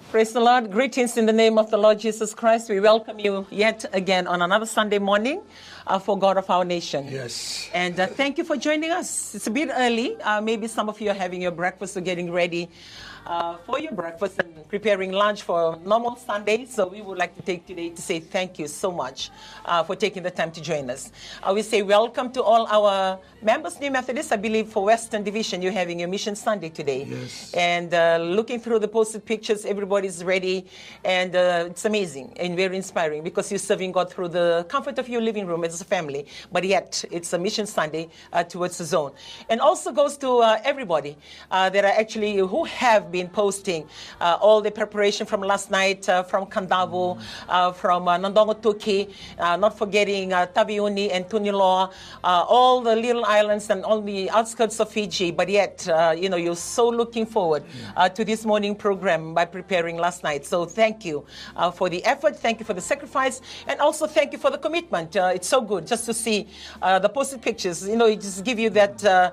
Praise the Lord. Greetings in the name of the Lord Jesus Christ. We welcome you yet again on another Sunday morning for God of our nation. Yes. And thank you for joining us. It's a bit early. Maybe some of you are having your breakfast or getting ready for your breakfast and preparing lunch for normal Sunday. So we would like to take today to say thank you so much for taking the time to join us. We say welcome to all our members, New Methodists. I believe for Western Division, you're having your Mission Sunday today. Yes. And looking through the posted pictures, everybody's ready. And it's amazing and very inspiring because you're serving God through the comfort of your living room as a family. But yet, it's a Mission Sunday towards the zone. And also goes to everybody that are actually who have been posting all the preparation from last night, from Kandavo, from Nandongo Tuki, not forgetting Taviuni and Tuniloa, all the little islands and all the outskirts of Fiji. But yet, you're so looking forward to this morning program by preparing last night. So thank you for the effort. Thank you for the sacrifice. And also thank you for the commitment. It's so good just to see the posted pictures. It just give you that...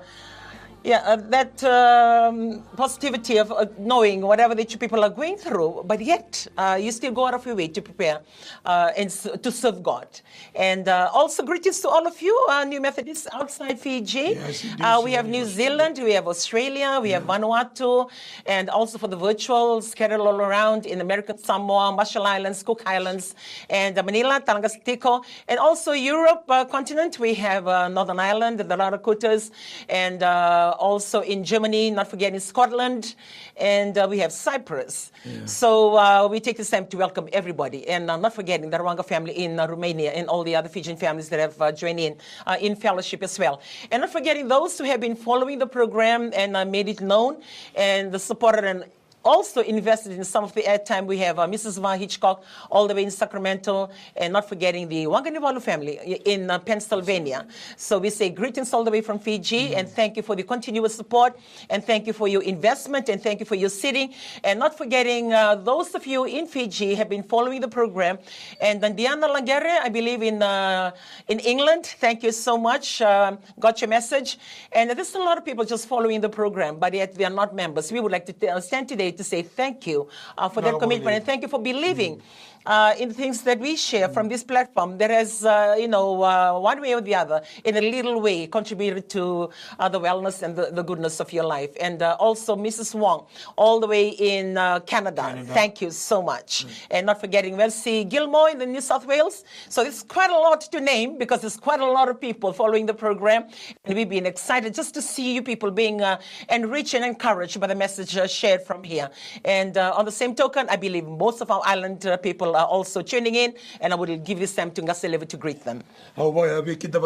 positivity of knowing whatever that you people are going through, but yet you still go out of your way to prepare and to serve God. And also greetings to all of you, New Methodists outside Fiji. Yes, we have New Zealand, we have Australia, we have Vanuatu, and also for the virtual scattered all around in American Samoa, Marshall Islands, Cook Islands, and Manila, Tangasitiko, and also Europe continent. We have Northern Ireland, the Rarakutas, and also in Germany, not forgetting Scotland, and we have Cyprus. Yeah. So we take this time to welcome everybody, and not forgetting the Rwanga family in Romania and all the other Fijian families that have joined in fellowship as well. And not forgetting those who have been following the program and made it known and the supporter and also invested in some of the airtime. We have Mrs. Va Hitchcock all the way in Sacramento, and not forgetting the Wanganivalu family in Pennsylvania. So we say greetings all the way from Fiji, and thank you for the continuous support, and thank you for your investment, and thank you for your sitting, and not forgetting those of you in Fiji have been following the program. And Diana Langere, I believe in England, thank you so much. Got your message. And there's a lot of people just following the program, but yet they are not members. We would like to stand today to say thank you for that commitment, and thank you for believing in things that we share from this platform that has, one way or the other, in a little way, contributed to the wellness and the goodness of your life. And also Mrs. Wong, all the way in Canada. Thank you so much. And not forgetting Wellesley Gilmore in the New South Wales. So it's quite a lot to name because there's quite a lot of people following the program. And we've been excited just to see you people being enriched and encouraged by the message shared from here. And on the same token, I believe most of our island people are also tuning in, and I will give you some to Ngaselevu to greet them. Amen.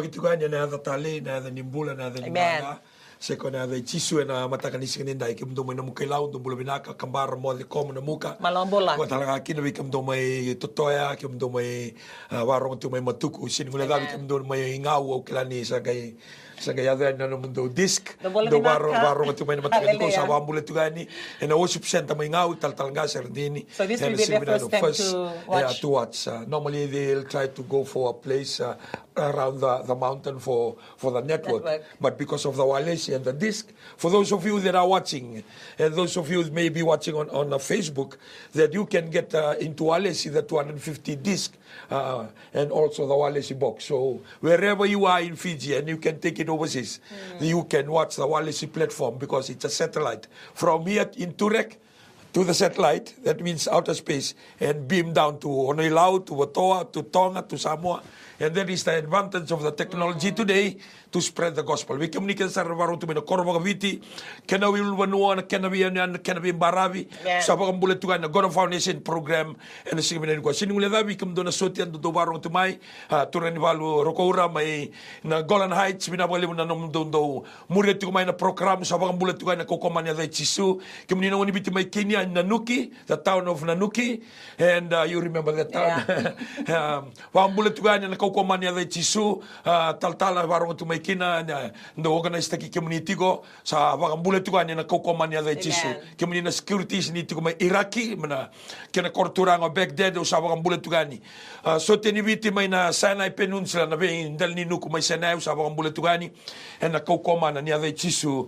Seko na the chisu na matakanisi ni ndai kim do mai na mukai lau do bulabinaka kambara mo de kom na muka malambola ko talaga kino wi kim do mai totoya kim do mai warong tu mai matuku sin ngula gabi kim do mai ngau o kilani sa gai ada na mundo disc do warong tu mai matakani ko sa wambule tu gani and worship center mai ngau tal gaserdini. So this will be the first time to watch. Normally they'll try to go for a place around the mountain for the network, but because of the wireless and the disc, for those of you that are watching, and those of you may be watching on Facebook, that you can get into Walesi the 250 disc and also the Walesi box. So wherever you are in Fiji and you can take it overseas, you can watch the Walesi platform because it's a satellite. From here in Turek to the satellite, that means outer space, and beam down to Honolulu, to Watoa, to Tonga, to Samoa. And that is the advantage of the technology today to spread the gospel. We communicate sa raro tu mena korwa viti, kena wil wanua, kena bi baravi, sa bakang bulat tuan na God Foundation program, and the sigmina ko. Sinung leda we come dona sotian do warong tu mai, turan valu rokoura mai na Golan Heights binabali na nom do muret tu mai na program sa bakang bulat tuan na kokomanya da chisu, kemni no ni biti mai Kenya in Nanuki, the town of Nanuki, and you remember that town. Wang bulat tuan na kokomanya da chisu, taltala warong tu mai Kina ndo organize taki community ko sa wakambule tu kanya na kokomanya da chisu community na securities ni tu mai Iraqi mana kena korturanga back then sa wakambule tu kani so tenibiti mai na Sinai Peninsula na be dal ni nuku mai Sinai sa wakambule tu kani and na kokomana ni da chisu.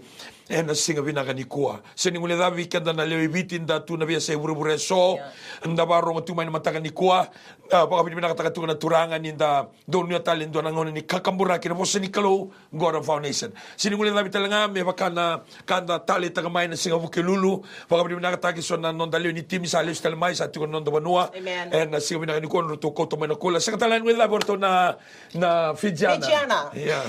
and na singa vinaka ni kua. Seningule davi kanda na lewi vitin da tu na via se buru so, nda baro ngatu mai na mataka ni kua, baka vinaka taka tu na turanga ni da donu talin do na ngona ni kakambura ki na vosa ni kalau God of Foundation. Seningule davi talanga me bakana kanda tali taka mai na singa vuke lulu, baka vinaka taki so na nonda lewi ni timi sa lewi stela mai sa tu nonda banua, and na singa vinaka ni kua no to koto mai na kula. Sekatalan ngule davi orto na Fijiana. Yeah.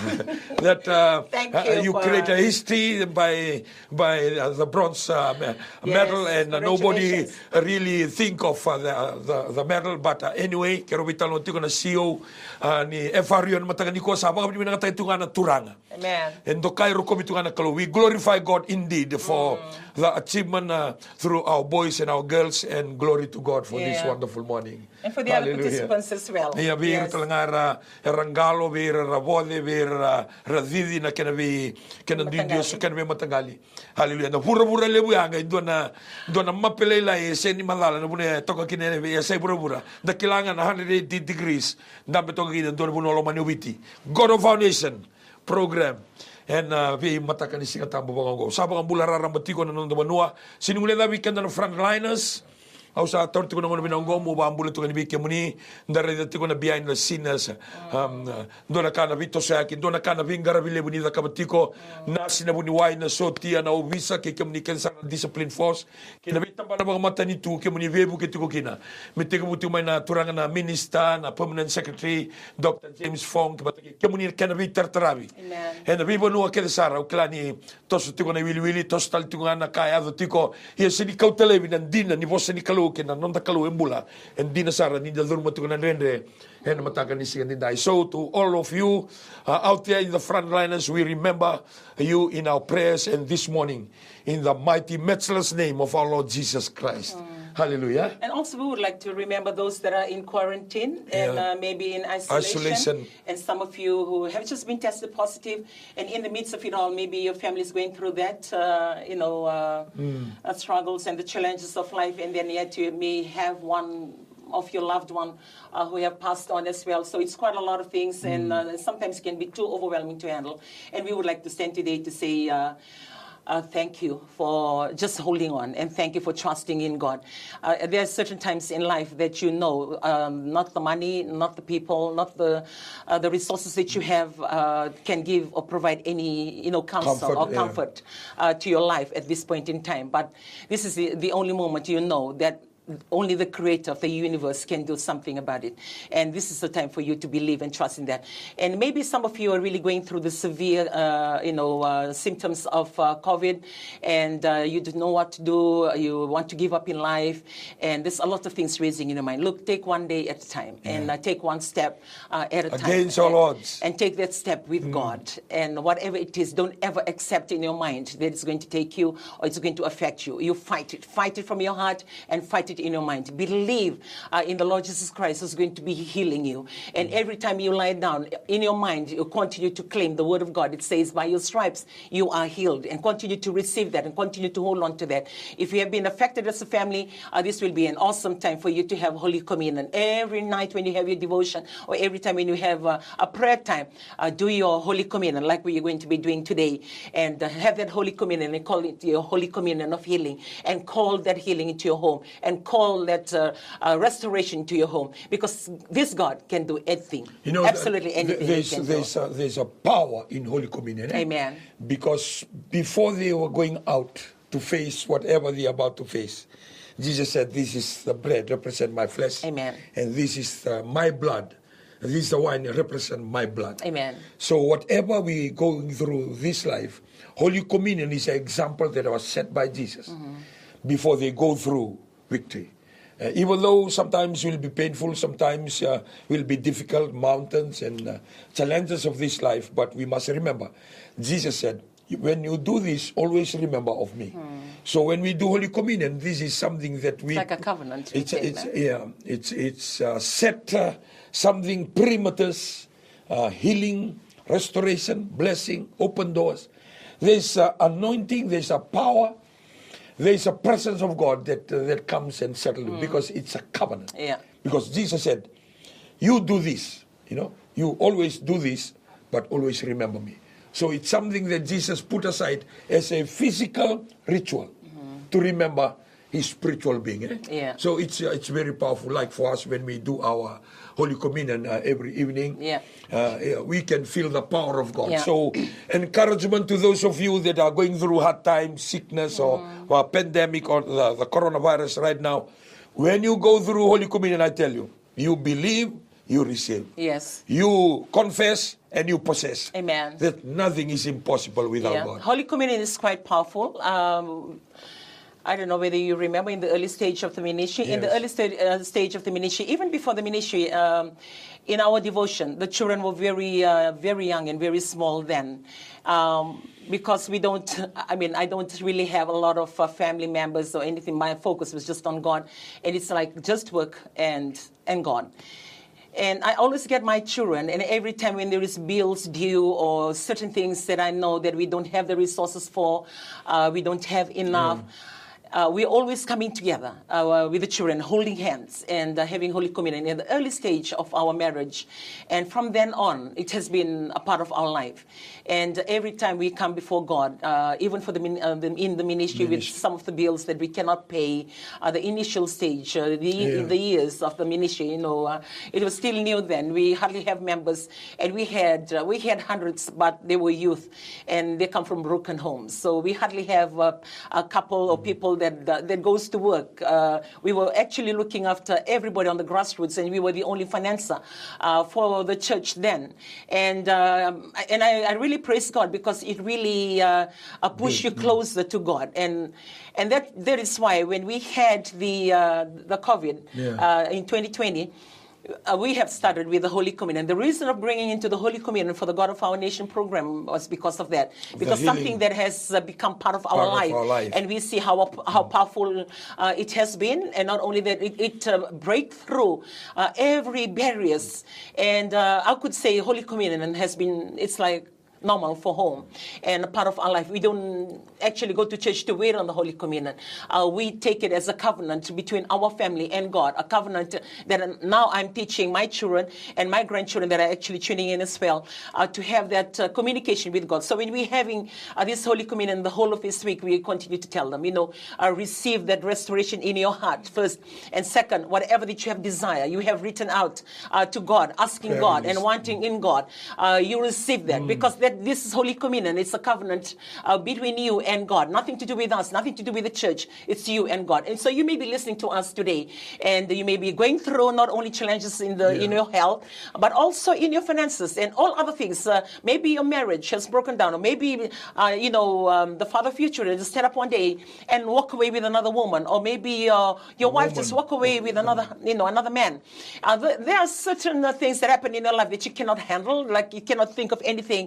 That you create a history by the bronze medal, and nobody really think of the medal. But anyway, kero vitalo tiko na CEO ni Evario na matanga niko sa baka pili nangata itunga na turanga. Amen. And dokai roko bitunga na kalo. We glorify God indeed for the achievement through our boys and our girls, and glory to God for this wonderful morning. And for the other participants as well. Yeah, wir talanga rangalo, wir ravode, wir radidi na kena Dios kena matagali. Hallelujah. Na pura lebu anga dona mapelela e seni malala na bune toka kine e sei pura. Da kilanga na 180 degrees. Da betoka kine dona bunolo maniwiti. God of Foundation program. And vi mataka ni singa tambo bango. Sabang bulara rambatiko na nondo manua. Sinimule da weekend na frontliners. Au sa torti ko na binanggo mo ba ambulo to kanibike muni ndare dati ko na behind the scenes dona kana vito sa akin dona kana vingara vile buni da kabatiko na sinabuni wai na sotia na obisa ke kemni kensa discipline force ke na vita ba na mga mata ni tu ke muni vebu ke tiko kina mitiko muti mai na turanga na minister na permanent secretary Dr. James Fong ke muni kana vita tarabi and the people no ke sara o klani tos tiko na wili tos tal tiko na kaya do tiko ye sini kautelevi na dina ni vosa ni ke na nonda kalu embula and dinasara ni da durma tu na rende and mataka ni singa dai. So to all of you out there in the front liners, we remember you in our prayers and this morning in the mighty matchless name of our Lord Jesus Christ. Hallelujah. And also we would like to remember those that are in quarantine and maybe in isolation. And some of you who have just been tested positive, and in the midst of it all, maybe your family is going through that, struggles and the challenges of life, and then yet you may have one of your loved one who have passed on as well. So it's quite a lot of things, and sometimes it can be too overwhelming to handle. And we would like to stand today to say, thank you for just holding on, and thank you for trusting in God. There are certain times in life that not the money, not the people, not the resources that you have can give or provide any counsel or comfort to your life at this point in time. But this is the only moment that only the creator of the universe can do something about it. And this is the time for you to believe and trust in that. And maybe some of you are really going through the severe, symptoms of COVID, and you don't know what to do. You want to give up in life. And there's a lot of things raising in your mind. Look, take one day at a time, and take one step at a time. Against all odds. And take that step with God. And whatever it is, don't ever accept in your mind that it's going to take you or it's going to affect you. You fight it. Fight it from your heart and fight it in your mind. Believe in the Lord Jesus Christ who's going to be healing you. And every time you lie down, in your mind, you continue to claim the word of God. It says, by your stripes, you are healed. And continue to receive that and continue to hold on to that. If you have been affected as a family, this will be an awesome time for you to have Holy Communion. Every night when you have your devotion, or every time when you have a prayer time, do your Holy Communion like we are going to be doing today. And have that Holy Communion and call it your Holy Communion of healing. And call that healing into your home. And call that restoration to your home, because this God can do anything, absolutely anything. There's a power in Holy Communion. Amen. Because before they were going out to face whatever they are about to face, Jesus said, "This is the bread, represent my flesh. Amen. And this is my blood. This is the wine, represent my blood." Amen. So whatever we going through this life, Holy Communion is an example that was set by Jesus before they go through victory. Even though sometimes will be painful, sometimes will be difficult, mountains and challenges of this life, but we must remember, Jesus said, when you do this, always remember of me. So when we do Holy Communion, this is something that we... It's like a covenant. It's set something perimeters, healing, restoration, blessing, open doors. There's anointing, there's a power. There is a presence of God that comes and settles you, because it's a covenant. Yeah. Because Jesus said, you do this, you always do this, but always remember me. So it's something that Jesus put aside as a physical ritual to remember his spiritual being. Yeah. So it's very powerful. Like for us when we do our Holy Communion every evening, we can feel the power of God. Yeah. So encouragement to those of you that are going through hard times, sickness or pandemic or the coronavirus right now. When you go through Holy Communion, I tell you, you believe, you receive. Yes. You confess and you possess. Amen. That nothing is impossible without God. Holy Communion is quite powerful. I don't know whether you remember in the early stage of the ministry. Yes. In the early stage of the ministry, even before the ministry, in our devotion, the children were very young and very small then. Because I don't really have a lot of family members or anything. My focus was just on God. And it's like just work and God. And I always get my children, and every time when there is bills due or certain things that I know that we don't have the resources for, we don't have enough, we're always coming together with the children, holding hands and having Holy Communion in the early stage of our marriage. And from then on, it has been a part of our life. And every time we come before God, even for in the ministry with some of the bills that we cannot pay, the initial stage, in the years of the ministry, it was still new then. We hardly have members, and we had hundreds, but they were youth, and they come from broken homes. So we hardly have a couple of people that goes to work. We were actually looking after everybody on the grassroots, and we were the only financer for the church then. And I really praise God because it really pushed you closer to God. And that is why when we had the COVID in 2020, we have started with the Holy Communion. The reason of bringing into the Holy Communion for the God of Our Nation program was because of that. Because something that has become part of our life. And we see how powerful it has been. And not only that, it breaks through every barriers. And I could say Holy Communion has been, it's like normal for home and a part of our life. We don't actually go to church to wait on the Holy Communion. We take it as a covenant between our family and God, a covenant that now I'm teaching my children and my grandchildren that are actually tuning in as well to have that communication with God. So when we're having this Holy Communion the whole of this week, we continue to tell them, receive that restoration in your heart first. And second, whatever that you have desire, you have written out to God, asking God and wanting in God, you receive that because this is Holy Communion. It's a covenant between you and God. Nothing to do with us, nothing to do with the church. It's you and God. And so you may be listening to us today, and you may be going through not only challenges in your health, but also in your finances and all other things. Maybe your marriage has broken down, or maybe the father of your children just stand up one day and walk away with another woman, or maybe your wife just walk away with another man. There are certain things that happen in your life that you cannot handle, like you cannot think of anything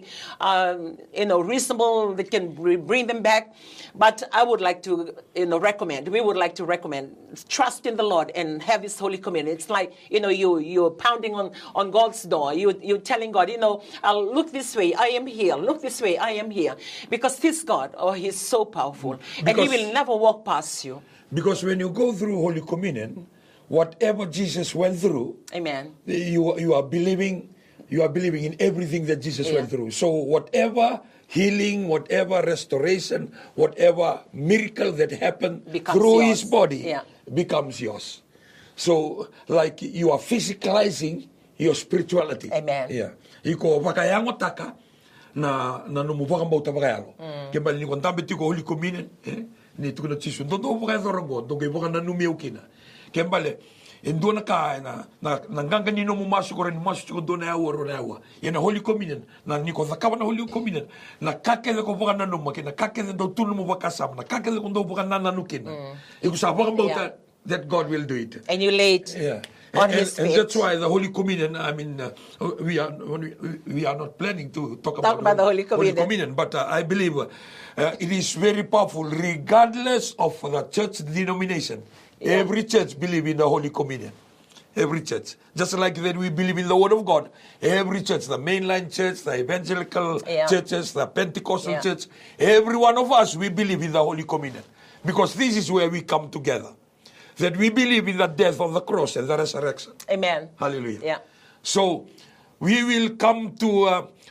reasonable that can bring them back. But I would like to we would like to recommend trust in the Lord and have this Holy Communion. It's like you're pounding on God's door. You're telling God, I'll look this way, I am here. Look this way, I am here. Because this God, He's so powerful, and He will never walk past you. Because when you go through Holy Communion, whatever Jesus went through, Amen. You are believing in everything that Jesus went through. So whatever healing, whatever restoration, whatever miracle that happened through His body becomes yours. So like you are physicalizing your spirituality. Amen. Yeah. Iko wakayango taka na numubaka mbauta wakayalo. Kembali ni kontambe tiko Holy Communion, ni tuko na chisu. Ndoto wakayazorongo, ndoke waka na numiukina. Kembali Endo na ka na nganga ni no mumasu ko ren masu ko do na yawa yana Holy Communion na ni ko zakawa na Holy Communion na kakele ko boka na no makina kakele do tunu mo baka sam na kakele ko do boka na nanukina iku sa boka about that God will do it, and you lay it on His feet. And that's why the Holy Communion, I mean, we are not planning to talk about the Holy Communion, but I believe it is very powerful regardless of the church denomination. Every church believes in the Holy Communion. Every church. Just like that we believe in the Word of God. Every church, the mainline church, the evangelical churches, the Pentecostal church, every one of us, we believe in the Holy Communion. Because this is where we come together. That we believe in the death of the cross and the resurrection. Amen. Hallelujah. Yeah. So we will come to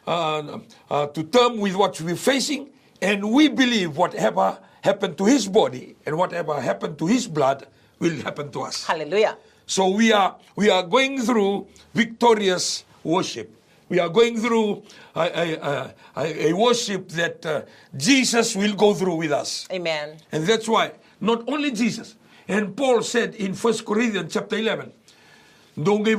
to term with what we're facing, and we believe whatever happened to his body and whatever happened to his blood will happen to us. Hallelujah. So we are going through victorious worship. We are going through a worship that Jesus will go through with us. Amen. And that's why, not only Jesus. And Paul said in 1 Corinthians chapter 11, Amen.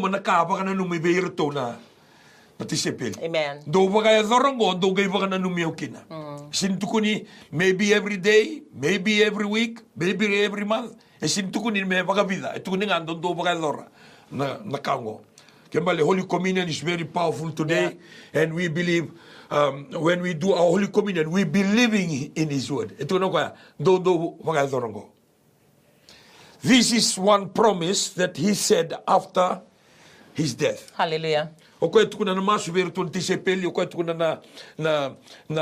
Sintukuni, maybe every day, maybe every week, maybe every month. Sintukuni me bagavida. Etukuni ngandon do bagadora na kango. Kembali, Holy Communion is very powerful today, and we believe when we do our Holy Communion, we believing in His Word. Ito na kaya do bagadora. This is one promise that He said after His death. Hallelujah. O kaya tukuna na masubir tu tisepeli, o kaya tukuna na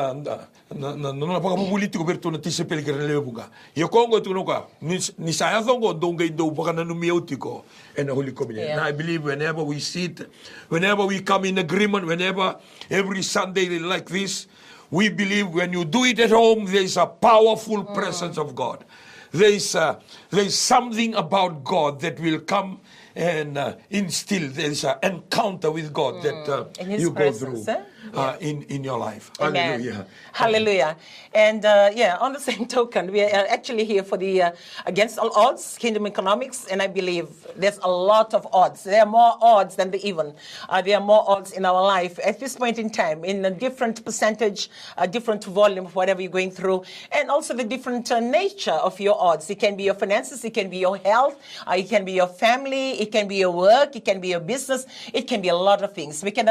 pagpapuliti ko berto na tisepeli kaya nalebunga. Yo kongo tukuna ka ni saya zongo donga indo baka na numiotiko and the Holy Communion. And I believe whenever we sit, whenever we come in agreement, whenever every Sunday like this, we believe when you do it at home, there is a powerful presence of God. There is something about God that will come and instill. There is an encounter with God that you go through in your life. Amen. Hallelujah. Hallelujah. And on the same token, we are actually here for the Against All Odds, Kingdom Economics, and I believe there's a lot of odds. There are more odds than the even. There are more odds in our life at this point in time, in a different percentage, a different volume of whatever you're going through, and also the different nature of your odds. It can be your finances, it can be your health, it can be your family, it can be your work, it can be your business, it can be a lot of things. We can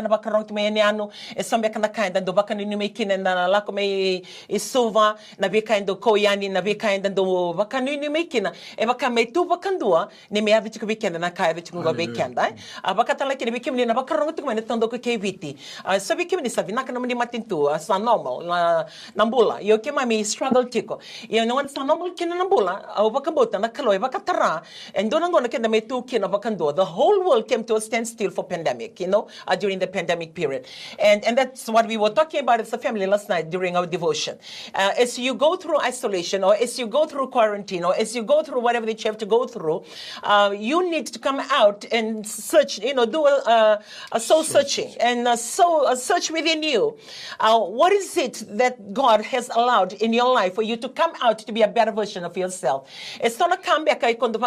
sombe kana kainda do baka nini me kinen na lako me isuva na be kaindo koyani na be kainda do baka nini me kina e baka me tu baka ndua ni me aviti ko weekend na kai aviti ko weekend baka tala kini be kimni na baka rongo tu me tondo ko keviti so be kimni sabi na kana mani matintu sa normal na mbula yo ke mami struggle tiko yo no sa normal kina na mbula o baka bota na kalo e baka tara and do nango na kina me tu kina baka ndo the whole world came to a standstill for pandemic, during the pandemic period. And that's what we were talking about as a family last night during our devotion. As you go through isolation, or as you go through quarantine, or as you go through whatever that you have to go through, you need to come out and search, do a soul searching and search within you. What is it that God has allowed in your life for you to come out to be a better version of yourself? It's not a comeback,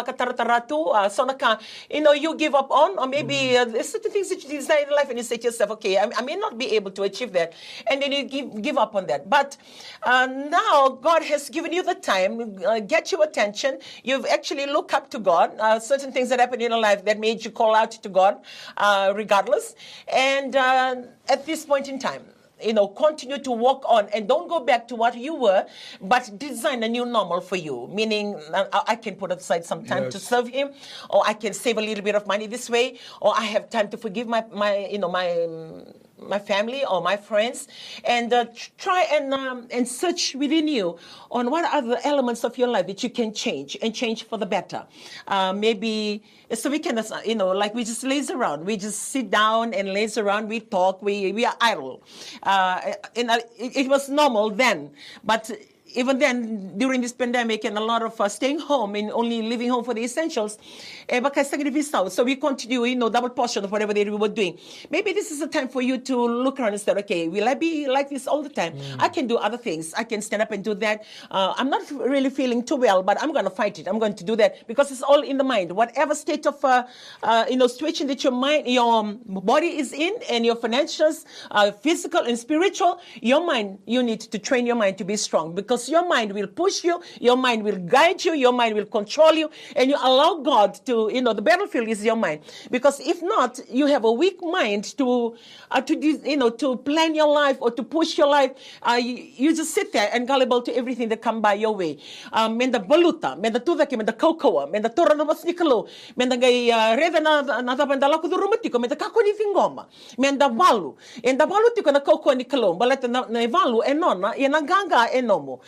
you give up on, or maybe there's certain things that you desire in life and you say to yourself, okay, I may not be able to achieve that, and then you give up on that. But now God has given you the time, get your attention. You've actually looked up to God, certain things that happened in your life that made you call out to God regardless. And at this point in time, continue to walk on and don't go back to what you were, but design a new normal for you. Meaning, I can put aside some time to serve Him, or I can save a little bit of money this way, or I have time to forgive my family or my friends, and try and search within you on what are the elements of your life that you can change and change for the better. Maybe so we can, like we just laze around, we just sit down and laze around, we talk, we are idle. It was normal then, but even then, during this pandemic and a lot of staying home and only living home for the essentials, so we continue, double portion of whatever we were doing. Maybe this is a time for you to look around and say, okay, will I be like this all the time? I can do other things. I can stand up and do that. I'm not really feeling too well, but I'm going to fight it. I'm going to do that because it's all in the mind. Whatever state of, situation that your body is in, and your financials, physical and spiritual, your mind, you need to train your mind to be strong, because your mind will push you, your mind will guide you, your mind will control you, and you allow God to, the battlefield is your mind. Because if not, you have a weak mind to plan your life or to push your life. You just sit there and gullible to everything that come by your way. Menda baluta, menda tudaki, menda kokoa, menda tora na masnikalo, menda gai reda na tabanda lako do rumatiko, menda kako ni vingoma, menda valu, enda valu tiko na kokoa ni kalom, baleta na valu enona, yenanganga enomo.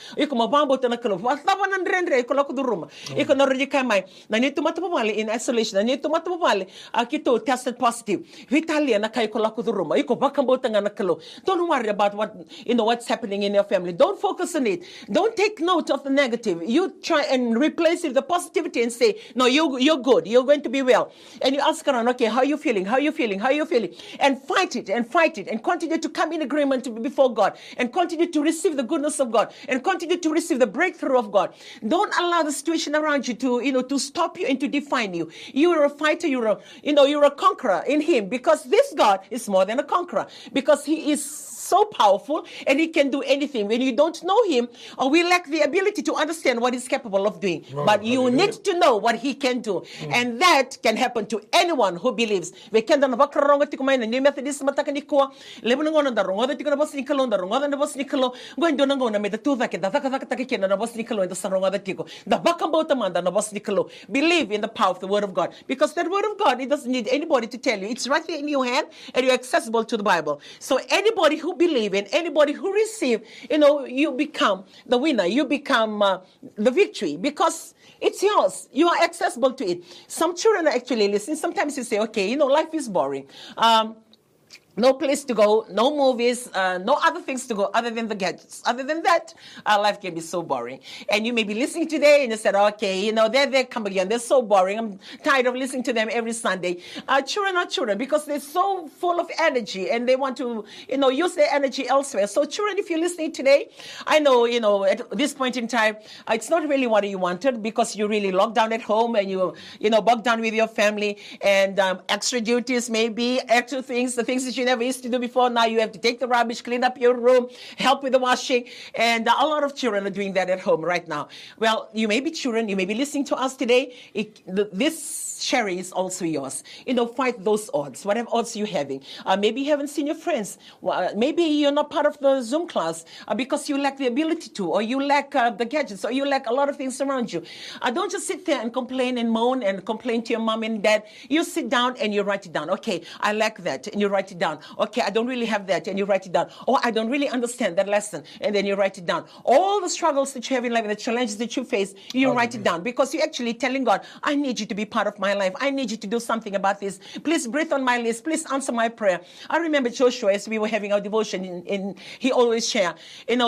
iko mabambo tana kalo taba nan rendre iko lako duruma iko na redi kamai na ni tomato pamale in isolation na ni tomato pamale akito tested positive vitalia na kai iko lako duruma iko bakambo tanga na kalo. Don't worry about what's happening in your family. Don't focus on it. Don't take note of the negative. You try and replace it with the positivity and say, no, you're good. You're going to be well. And you ask around, okay, how are you feeling? How are you feeling? How are you feeling? And fight it and continue to come in agreement before God and continue to receive the goodness of God and continue to receive the breakthrough of God. Don't allow the situation around you to stop you and to define you. You are a fighter. You're a conqueror in Him, because this God is more than a conqueror, because He is so powerful and He can do anything. When you don't know Him, or we lack the ability to understand what He's capable of doing, but you need to know what He can do, and that can happen to anyone who believes. We can do bakronga tikumay na New Methodist matakaniko lebunango na rongoda tikuna bos nikalo na rongoda na bos nikalo gwendo nango na medatuva ke daka takikena na bos nikalo in the sanrongoda tiko the bakambota manda na bos nikalo. Believe in the power of the Word of God, because that Word of God, it doesn't need anybody to tell you. It's right there in your hand and you're accessible to the Bible. So anybody who believe in, anybody who receive, you become the winner. You become the victory, because it's yours. You are accessible to it. Some children are actually listening. Sometimes you say, okay, life is boring. No place to go, no movies, no other things to go other than the gadgets. Other than that, life can be so boring. And you may be listening today and you said, okay, they come again. They're so boring. I'm tired of listening to them every Sunday. Children are children, because they're so full of energy and they want to, use their energy elsewhere. So children, if you're listening today, I know, at this point in time, it's not really what you wanted, because you're really locked down at home and you bogged down with your family, and extra duties, maybe extra things, the things that you never used to do before. Now you have to take the rubbish, clean up your room, help with the washing, and a lot of children are doing that at home right now. Well, you may be children, you may be listening to us today. This sharing is also yours. Fight those odds, whatever odds you're having. Maybe you haven't seen your friends. Maybe you're not part of the Zoom class because you lack the ability to, or you lack the gadgets, or you lack a lot of things around you. Don't just sit there and complain and moan and complain to your mom and dad. You sit down and you write it down. Okay, I lack that, and you write it down. Okay, I don't really have that, and you write it down. Or I don't really understand that lesson, and then you write it down. All the struggles that you have in life, the challenges that you face, you write it down, because you're actually telling God, I need you to be part of my life. I need you to do something about this. Please breathe on my list. Please answer my prayer. I remember Joshua, as we were having our devotion, he always share,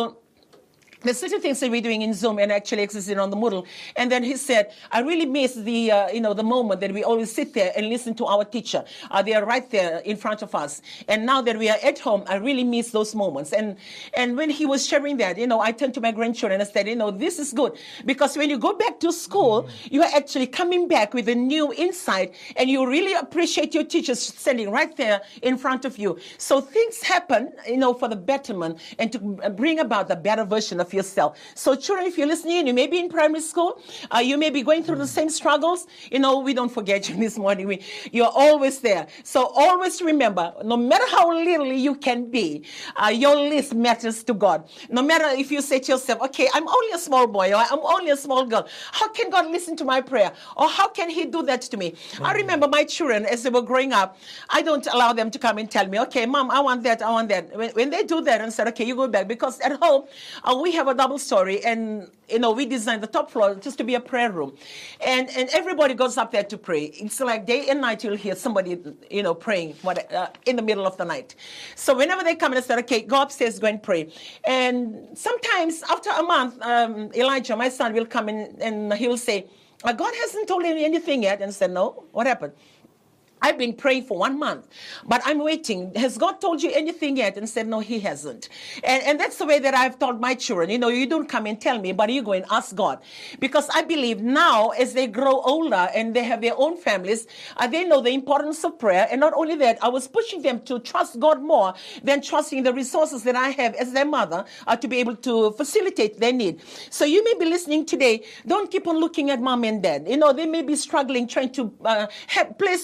there's certain things that we're doing in Zoom and actually existing on the Moodle. And then he said, I really miss the moment that we always sit there and listen to our teacher. They are right there in front of us. And now that we are at home, I really miss those moments. And when he was sharing that, I turned to my grandchildren and said, this is good. Because when you go back to school, you are actually coming back with a new insight, and you really appreciate your teachers standing right there in front of you. So things happen, for the betterment and to bring about the better version of yourself. So children, if you're listening, you may be in primary school, you may be going through the same struggles. We don't forget you this morning. You're always there. So always remember, no matter how little you can be, your list matters to God. No matter if you say to yourself, okay, I'm only a small boy, or I'm only a small girl. How can God listen to my prayer? Or how can He do that to me? I remember my children, as they were growing up, I don't allow them to come and tell me, okay, Mom, I want that, I want that. When they do that and said, okay, you go back, because at home, we have a double story, and we designed the top floor just to be a prayer room, and everybody goes up there to pray. It's like day and night you'll hear somebody praying in the middle of the night. So whenever they come and say, okay, go upstairs, go and pray. And sometimes after a month, Elijah, my son, will come in and he will say, God hasn't told me anything yet. And I said, no, what happened? I've been praying for 1 month, but I'm waiting. Has God told you anything yet? And said, no, He hasn't. And that's the way that I've told my children. You don't come and tell me, but you go and ask God. Because I believe now, as they grow older and they have their own families, they know the importance of prayer. And not only that, I was pushing them to trust God more than trusting the resources that I have as their mother to be able to facilitate their need. So you may be listening today. Don't keep on looking at mom and dad. They may be struggling trying to place food on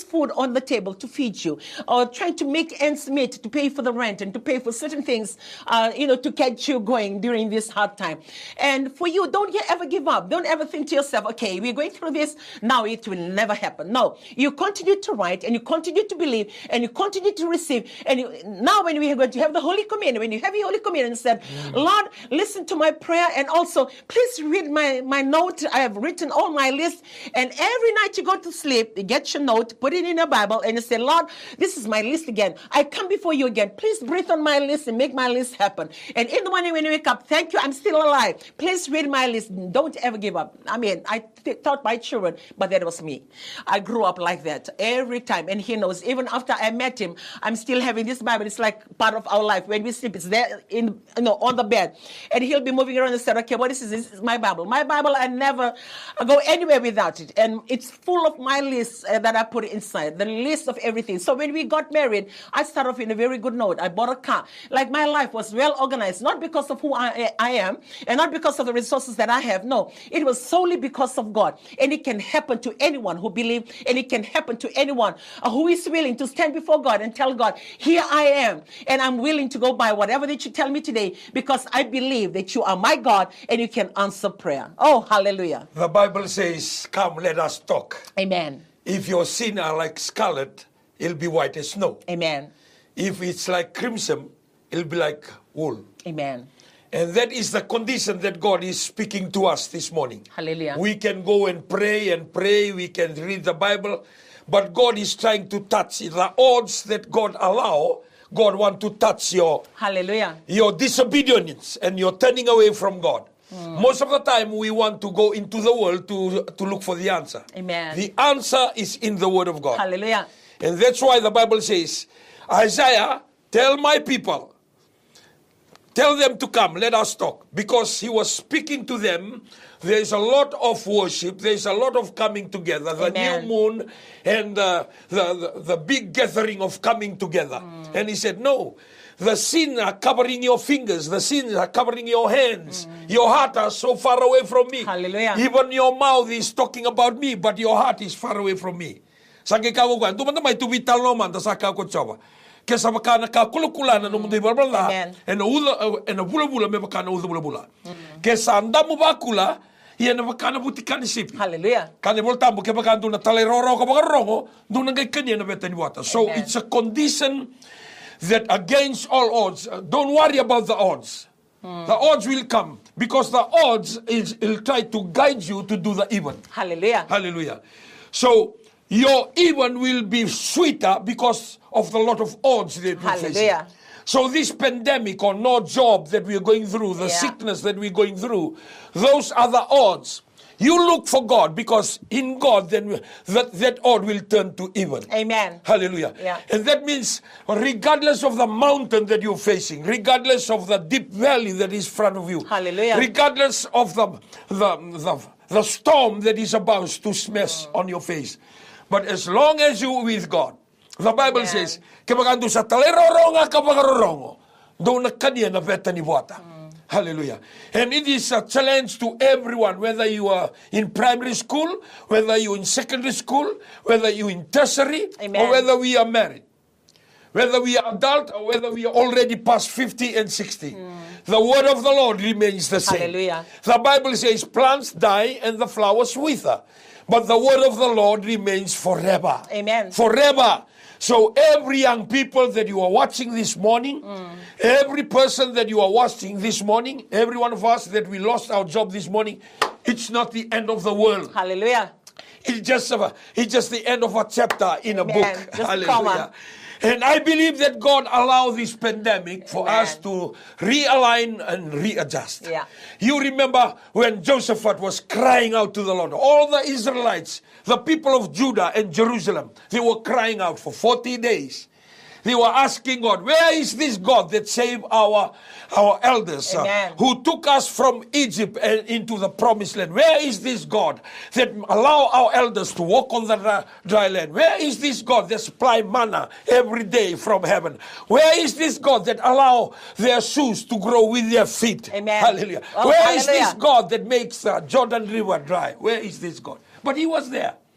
on the table to feed you, or trying to make ends meet to pay for the rent and to pay for certain things, to catch you going during this hard time. And for you, don't ever give up. Don't ever think to yourself, okay, we're going through this, now it will never happen. No, you continue to write and you continue to believe and you continue to receive. And now when we are going to have the Holy Communion, when you have your Holy Communion, said, Lord, listen to my prayer, and also please read my note. I have written all my list. And every night you go to sleep, you get your note, put it in your Bible, and you say, Lord, this is my list again. I come before you again. Please breathe on my list and make my list happen. And in the morning when you wake up, thank you, I'm still alive. Please read my list. Don't ever give up. I mean, I taught my children, but that was me. I grew up like that every time. And he knows, even after I met him, I'm still having this Bible. It's like part of our life. When we sleep, it's there on the bed. And he'll be moving around and say, okay, what is this? This is my Bible. My Bible, I never go anywhere without it. And it's full of my lists that I put inside, the list of everything. So when we got married, I started off in a very good note. I bought a car. Like, my life was well organized, not because of who I am and not because of the resources that I have. No, it was solely because of God. And it can happen to anyone who believes, and it can happen to anyone who is willing to stand before God and tell God, here I am, and I'm willing to go by whatever that you tell me today, because I believe that you are my God and you can answer prayer. Oh, hallelujah. The Bible says, come, let us talk. Amen. If your sin are like scarlet, it'll be white as snow. Amen. If it's like crimson, it'll be like wool. Amen. And that is the condition that God is speaking to us this morning. Hallelujah. We can go and pray, we can read the Bible, but God is trying to touch it. The odds that God allow, God want to touch your disobedience and your turning away from God. Most of the time, we want to go into the world to look for the answer. Amen. The answer is in the Word of God. Hallelujah. And that's why the Bible says, Isaiah, tell my people, tell them to come, let us talk. Because he was speaking to them. There is a lot of worship. There is a lot of coming together. The Amen. new moon and the big gathering of coming together. And he said, no, the sin are covering your fingers. The sins are covering your hands. Your heart are so far away from me. Hallelujah. Even your mouth is talking about me, but your heart is far away from me. Sagi kawo kwan, tu may tubital no man, tas ka ko tsawa. Kesa baka nakakulukula no mundo ibalbala, and a bula me baka na bula. Kesa anda mo bakula, yan na baka na butikan isip. Hallelujah. Kani voltambo ke baka na taleroro ka baka rongo, doon nagay kanya na beta ni wata. So it's a condition that against all odds, don't worry about the odds. The odds will come because the odds will try to guide you to do the even. Hallelujah. Hallelujah. So your even will be sweeter because of the lot of odds that we're facing. So this pandemic or no job that we're going through, the sickness that we're going through, those are the odds. You look for God, because in God then that odd will turn to even. Amen. Hallelujah. Yeah. And that means regardless of the mountain that you're facing, regardless of the deep valley that is in front of you, hallelujah, regardless of the storm that is about to smash on your face, but as long as you're with God, the Bible says, "Kebagandu sa taleroronga kabagarorongo, do na kanya na beta ni buata." Hallelujah. And it is a challenge to everyone, whether you are in primary school, whether you're in secondary school, whether you're in tertiary, or whether we are married, whether we are adult, or whether we are already past 50 and 60. The word of the Lord remains the same. Hallelujah. The Bible says plants die and the flowers wither, but the word of the Lord remains forever. Amen. Forever. So every young people that you are watching this morning, every person that you are watching this morning, every one of us that we lost our job this morning, it's not the end of the world. Hallelujah. It's just the end of a chapter in a book. Just hallelujah. And I believe that God allowed this pandemic for us to realign and readjust. Yeah. You remember when Jehoshaphat was crying out to the Lord. All the Israelites, the people of Judah and Jerusalem, they were crying out for 40 days. They were asking God, where is this God that saved our elders, who took us from Egypt and into the promised land? Where is this God that allow our elders to walk on the dry land? Where is this God that supply manna every day from heaven? Where is this God that allow their shoes to grow with their feet? Amen. Hallelujah. Oh, where is this God that makes Jordan River dry? Where is this God? But he was there.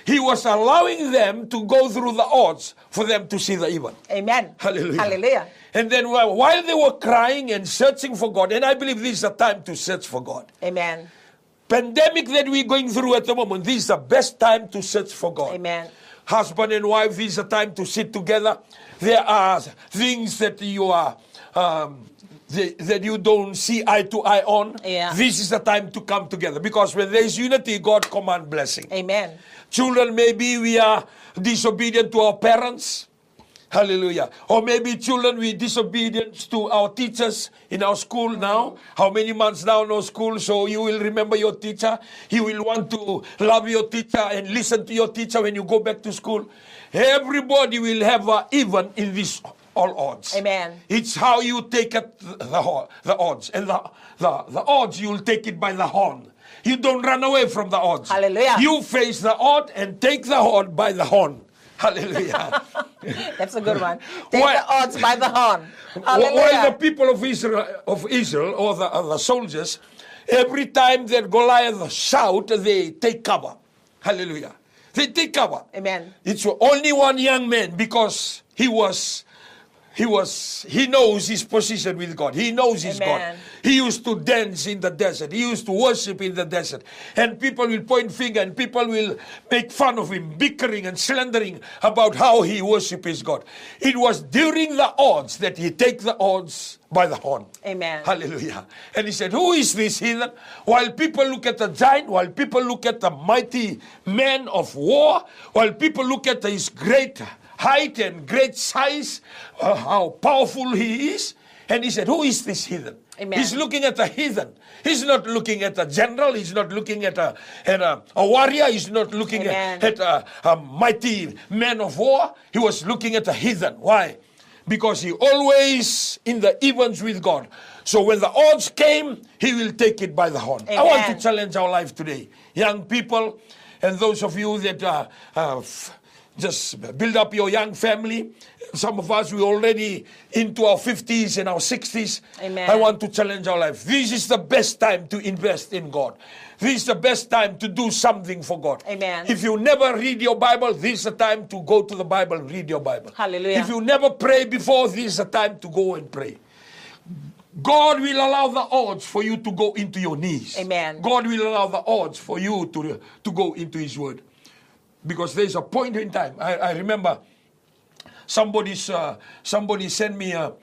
He was allowing them to go through the odds for them to see the even. Amen. Hallelujah. Hallelujah. And then while they were crying and searching for God, and I believe this is a time to search for God. Amen. Pandemic that we're going through at the moment, this is the best time to search for God. Amen. Husband and wife, this is a time to sit together. There are things that you are that you don't see eye to eye on. Yeah. This is the time to come together, because when there is unity, God commands blessing. Amen. Children, maybe we are disobedient to our parents. Hallelujah. Or maybe children, we disobedient to our teachers in our school now. How many months now no school? So you will remember your teacher. You will want to love your teacher and listen to your teacher when you go back to school. Everybody will have even in this all odds. Amen. It's how you take it, the odds. And the odds, you'll take it by the horn. You don't run away from the odds. Hallelujah. You face the odd and take the odd by the horn. Hallelujah. That's a good one. Take the odds by the horn. Hallelujah. While the people of Israel or the soldiers, every time that Goliath shout, they take cover. Hallelujah. They take cover. Amen. It's only one young man, because he knows his position with God. He knows his Amen. God. He used to dance in the desert. He used to worship in the desert. And people will point finger and people will make fun of him, bickering and slandering about how he worshipped his God. It was during the odds that he take the odds by the horn. Amen. Hallelujah. And he said, who is this heathen? While people look at the giant, while people look at the mighty man of war, while people look at his great height and great size, how powerful he is. And he said, who is this heathen? Amen. He's looking at a heathen. He's not looking at a general. He's not looking at a warrior. He's not looking at a mighty man of war. He was looking at a heathen. Why? Because he always in the evens with God. So when the odds came, he will take it by the horn. Amen. I want to challenge our life today. Young people, and those of you that just build up your young family. Some of us, we're already into our 50s and our 60s. Amen. I want to challenge our life. This is the best time to invest in God. This is the best time to do something for God. Amen. If you never read your Bible, this is the time to go to the Bible and read your Bible. Hallelujah. If you never pray before, this is the time to go and pray. God will allow the odds for you to go into your knees. Amen. God will allow the odds for you to go into His Word. Because there's a point in time. I remember somebody sent me a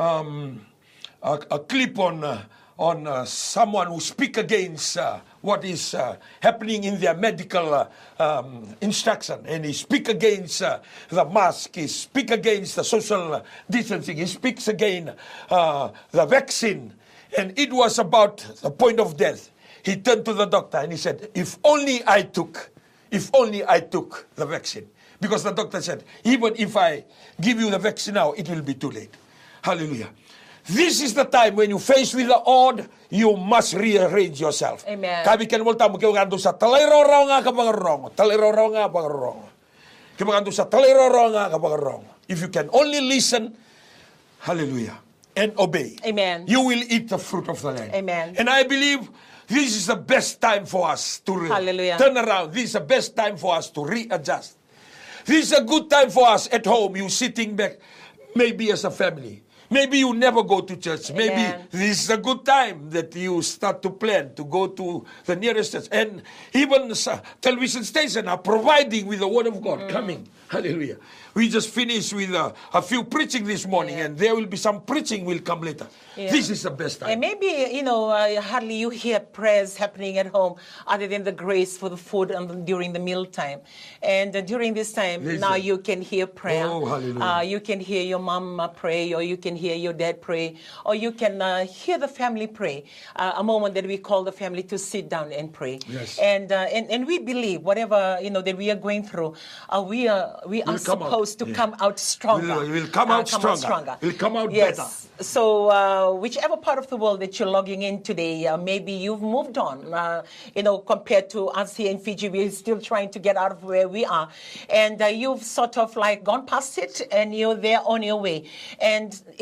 clip on someone who speak against what is happening in their medical instruction, and he speak against the mask, he speak against the social distancing, he speaks against the vaccine, and it was about the point of death. He turned to the doctor and he said, if only I took the vaccine. Because the doctor said, even if I give you the vaccine now, it will be too late. Hallelujah. This is the time when you face with the odd, you must rearrange yourself. Amen. Kami kan mo tamu kaya sa talero nga kapangarongo, talero nga pangarongo. Kaya sa talero nga kapangarongo. If you can only listen, hallelujah, and obey, Amen. you will eat the fruit of the land. Amen. And I believe this is the best time for us to Hallelujah. turn around. This is the best time for us to readjust. This is a good time for us at home, you sitting back, maybe as a family. Maybe you never go to church. Amen. Maybe this is a good time that you start to plan to go to the nearest church. And even television stations are providing with the Word of God coming. Hallelujah. We just finished with a few preaching this morning, and there will be some preaching will come later. Yeah. This is the best time. And maybe, hardly you hear prayers happening at home other than the grace for the food during the meal time. And during this time, now you can hear prayer. Oh, hallelujah. You can hear your mom pray, or you can hear your dad pray, or you can hear the family pray. A moment that we call the family to sit down and pray. Yes. And we believe whatever, that we are going through, we are supposed to come out stronger. We'll come out stronger. We'll come out better. So whichever part of the world that you're logging in today, maybe you've moved on, compared to us here in Fiji. We're still trying to get out of where we are. And you've sort of like gone past it, and you're there on your way. And it's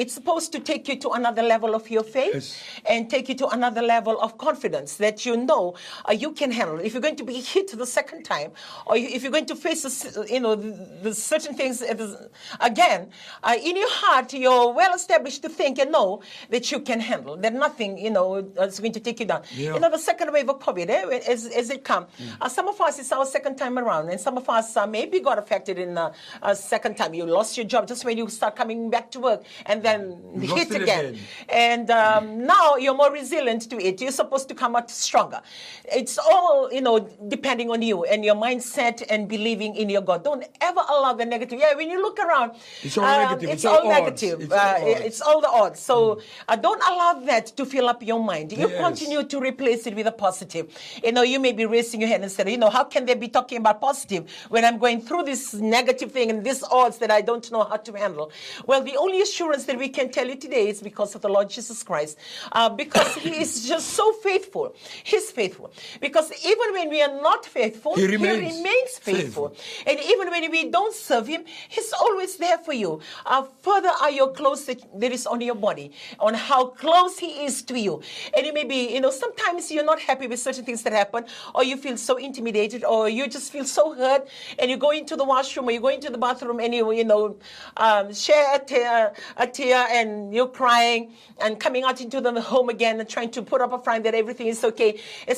it's supposed to take you to another level of your faith and take you to another level of confidence that you know you can handle. If you're going to be hit the second time, or if you're going to face, the certain things again, in your heart, you're well established to think and know that you can handle, that nothing, is going to take you down. Yeah. The second wave of COVID, as it comes, some of us, it's our second time around, and some of us maybe got affected in a second time. You lost your job just when you start coming back to work, and then hit again. And now you're more resilient to it. You're supposed to come out stronger. It's all, depending on you and your mindset and believing in your God. Don't ever allow the negative. Yeah, when you look around, it's all negative. It's all negative. It's all the odds. So don't allow that to fill up your mind. You continue to replace it with a positive. You may be raising your hand and saying, how can they be talking about positive when I'm going through this negative thing and these odds that I don't know how to handle? Well, the only assurance that we can tell you today is because of the Lord Jesus Christ. Because He is just so faithful. He's faithful. Because even when we are not faithful, He remains faithful. And even when we don't serve Him, He's always there for you. Further are your clothes that is on your body, on how close He is to you. And it may be, sometimes you're not happy with certain things that happen, or you feel so intimidated, or you just feel so hurt, and you go into the washroom, or you go into the bathroom, and you share a tear, and you're crying, and coming out into the home again, and trying to put up a front that everything is okay.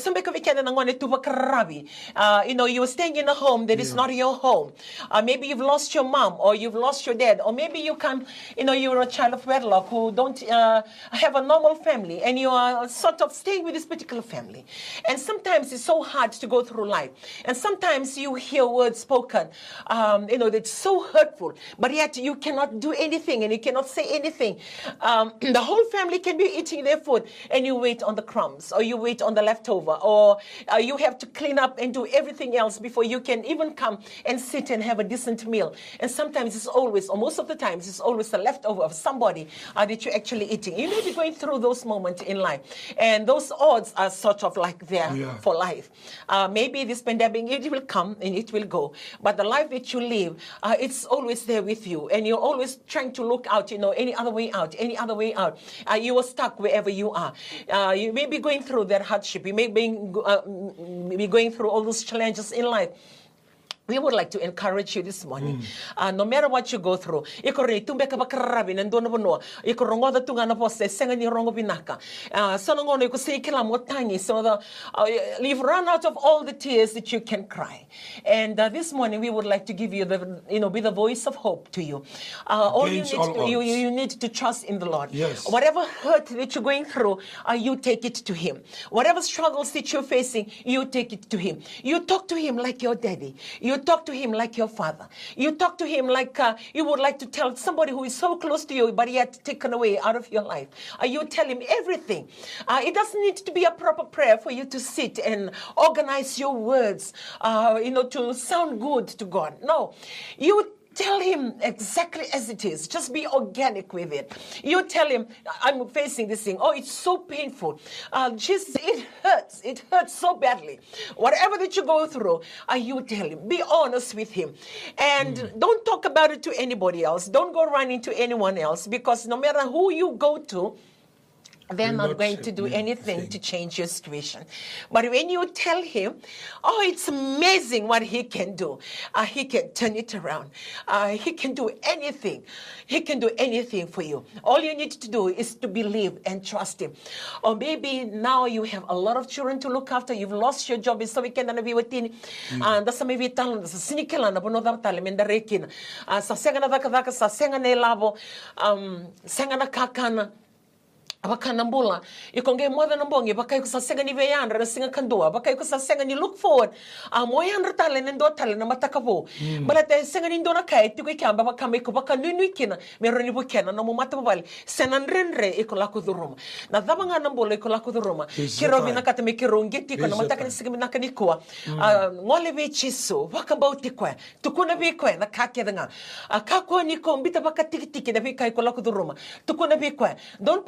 You were staying in a home that is not your home. Maybe you've lost your mom, or you've lost your dad, or maybe you're a child of wedlock who don't have a normal family, and you are sort of staying with this particular family. And sometimes it's so hard to go through life. And sometimes you hear words spoken, that's so hurtful, but yet you cannot do anything, and you cannot say anything. The whole family can be eating their food, and you wait on the crumbs, or you wait on the leftover, or you have to clean up and do everything else before you can even come and sit and have a decent meal. And sometimes it's always, or most of the times, it's always the leftover of somebody that you're actually eating. You may be going through those moments in life, and those odds are sort of like there for life. Maybe this pandemic, it will come and it will go, but the life that you live, it's always there with you, and you're always trying to look out, any other way out. You are stuck wherever you are. You may be going through that hardship. You may be going through all those challenges in life. We would like to encourage you this morning. No matter what you go through, you've run out of all the tears that you can cry. And this morning we would like to give you be the voice of hope to you. You need to trust in the Lord. Yes. Whatever hurt that you're going through, you take it to Him. Whatever struggles that you're facing, you take it to Him. You talk to Him like your daddy. You talk to Him like your father. You talk to Him like you would like to tell somebody who is so close to you, but yet taken away out of your life. You tell Him everything. It doesn't need to be a proper prayer for you to sit and organize your words, to sound good to God. No, you tell Him exactly as it is. Just be organic with it. You tell Him, I'm facing this thing. Oh, it's so painful. Jesus, it hurts. It hurts so badly. Whatever that you go through, you tell Him. Be honest with Him. And don't talk about it to anybody else. Don't go running to anyone else, because no matter who you go to, they're not going to do anything to change your situation. But when you tell Him, it's amazing what He can do. He can turn it around. He can do anything. He can do anything for you. All you need to do is to believe and trust Him. Or maybe now you have a lot of children to look after. You've lost your job. So we can be within. Sa may vital sa sinikela na bono da tale mendarekin. Sa senga na daka sa senga na labo. Senga na kakana. Abakanambula, ikonge moda nambongi, bakay ko sa senga ni Veyandra na singa kandua, bakay ko sa senga ni look forward, moyandra tale nendo tale na matakabo. Balate senga ni ndona kay tiko ikamba bakame ko baka nunu ikina, meron ni bukena na mumata babali, senanrenre ikolako duruma. Na dabanga nambula ikolako duruma. Kiro binakata me kiro ngeti ko na mataka ni singa binaka ni kuwa. Ngole be chiso, baka bauti kwa, tukuna be kwa na kake nga. Kakwa ni ko mbita baka tiki na be kay kolako duruma. Tukuna be kwa. Don't put up a